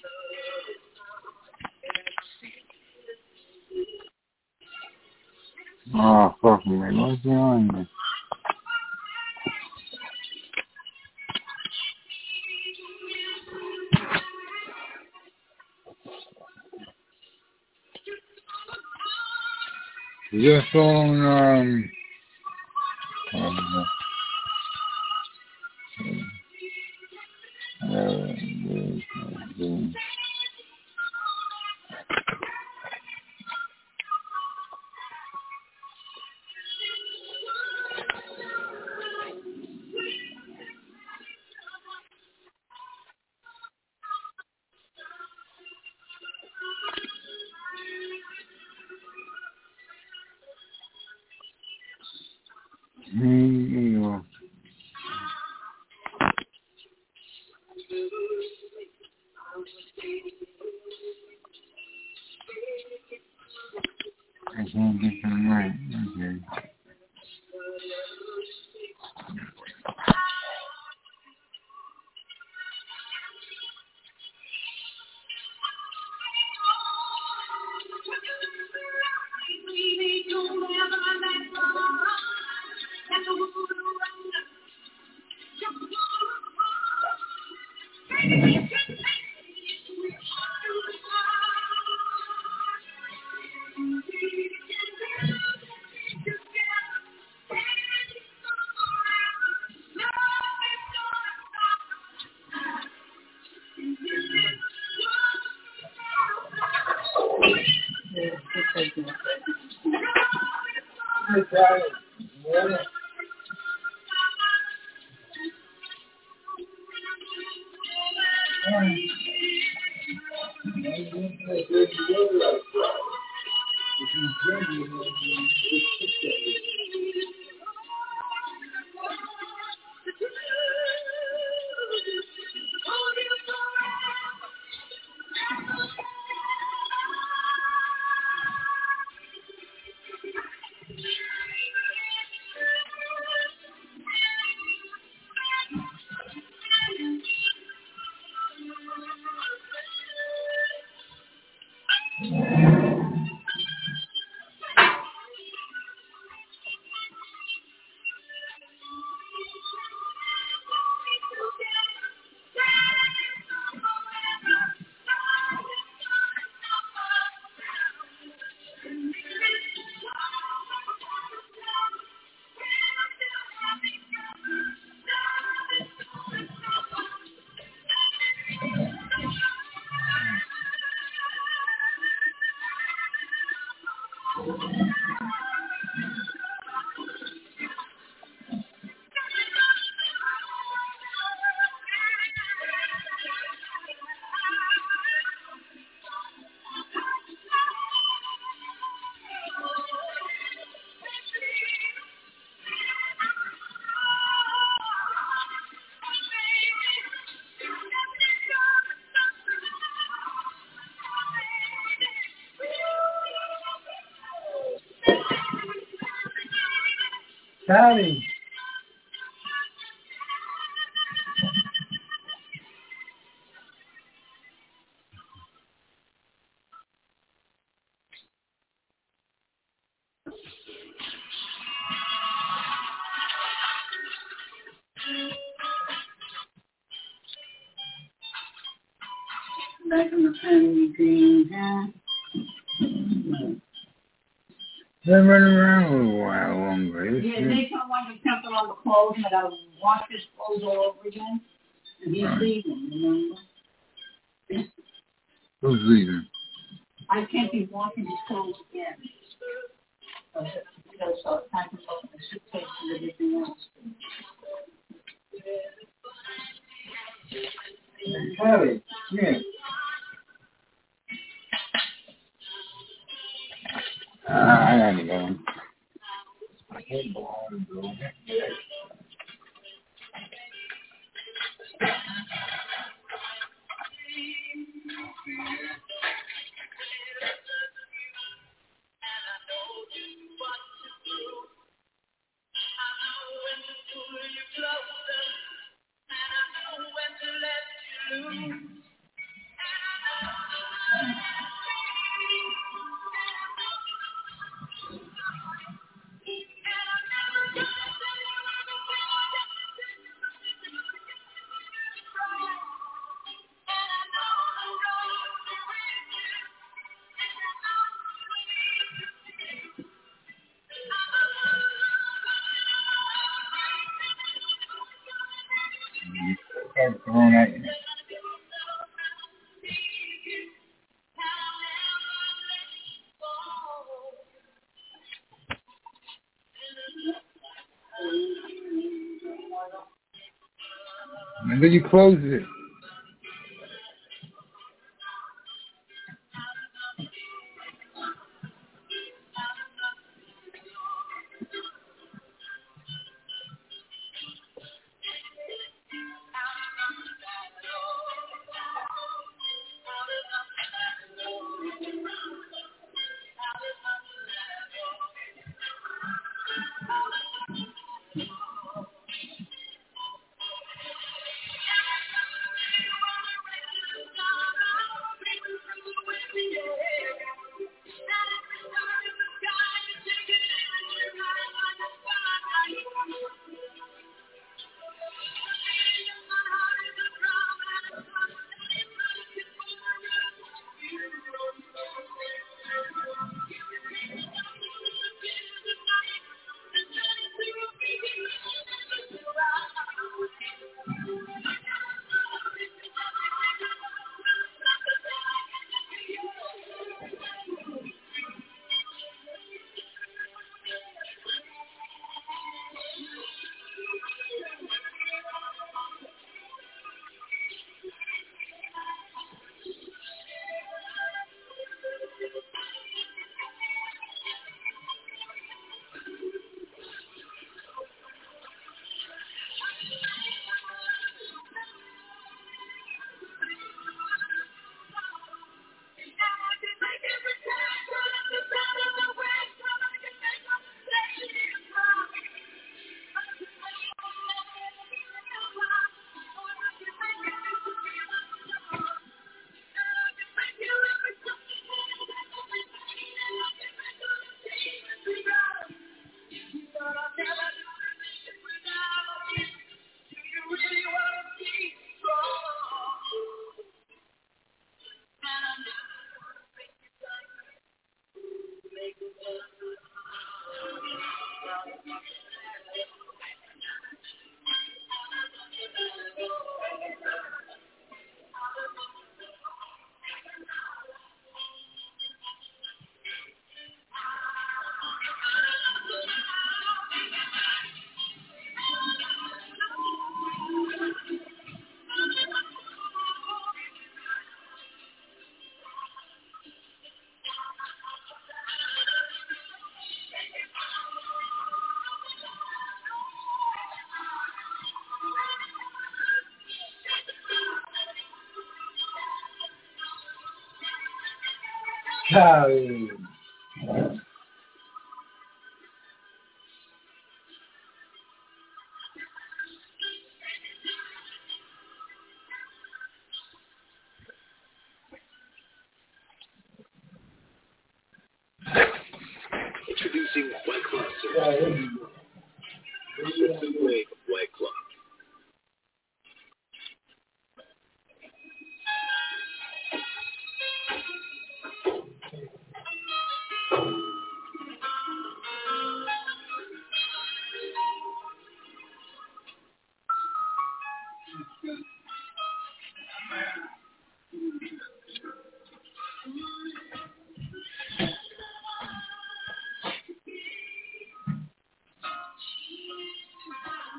Oh, fuck me. What's going on? Just on, um, um, uh, uh, hmm, I can't get them right. Okay. Patty. Tiny green hat. They're running around a little while longer. Yeah, they don't want you to on the clothes and I gotta wash his clothes all over again. And he's right. leaving, remember? Who's leaving? I can't be washing his clothes again. So, you know, so it's time to open the suitcase and everything else. Harry, yeah. Uh, I gotta go. I can't go on, bro. Thrown at you. And then you close it. Charlie. Introducing White Claw syrup. The two way White Claw.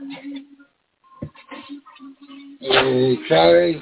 Hey, Charlie.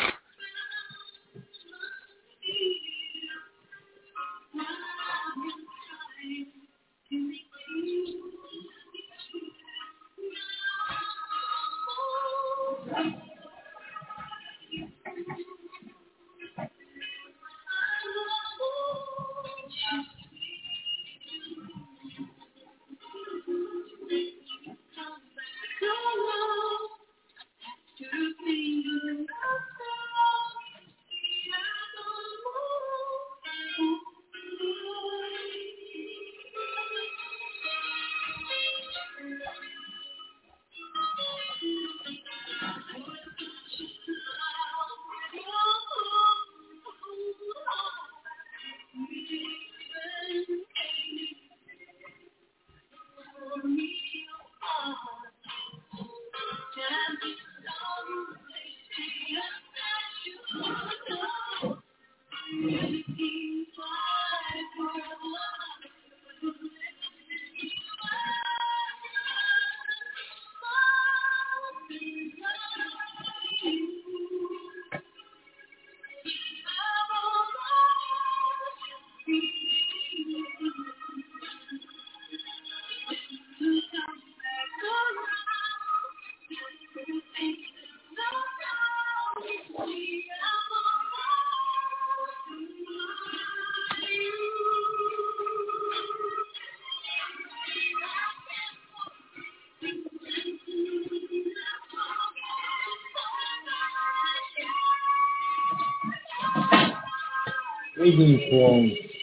Waiting for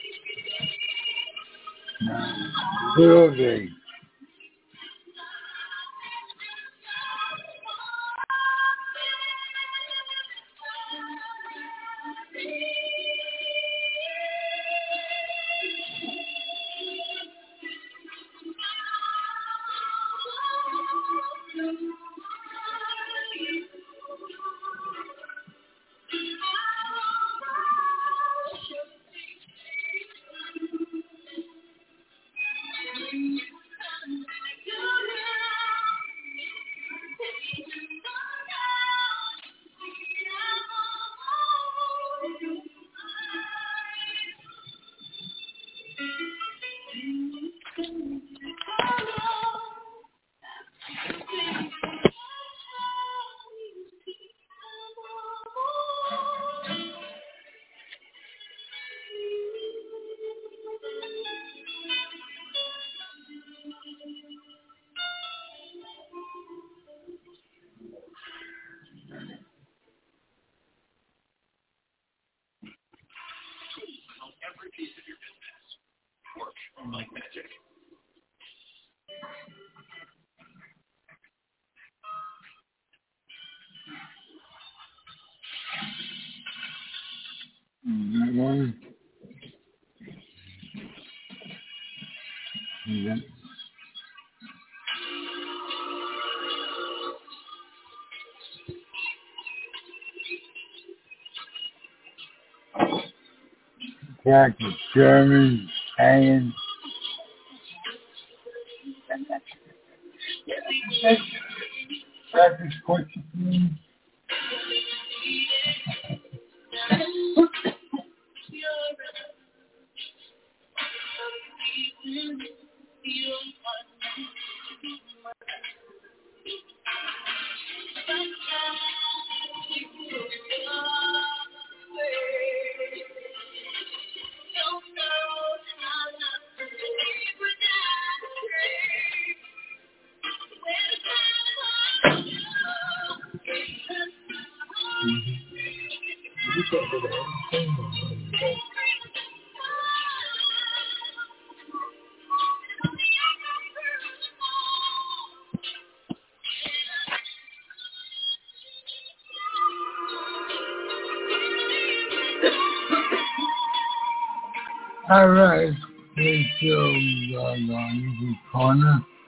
building. Every piece of your business work like magic. That one. Yeah. Practice German, Italian. Practice Portuguese. All right, let's go uh, Easy Corner.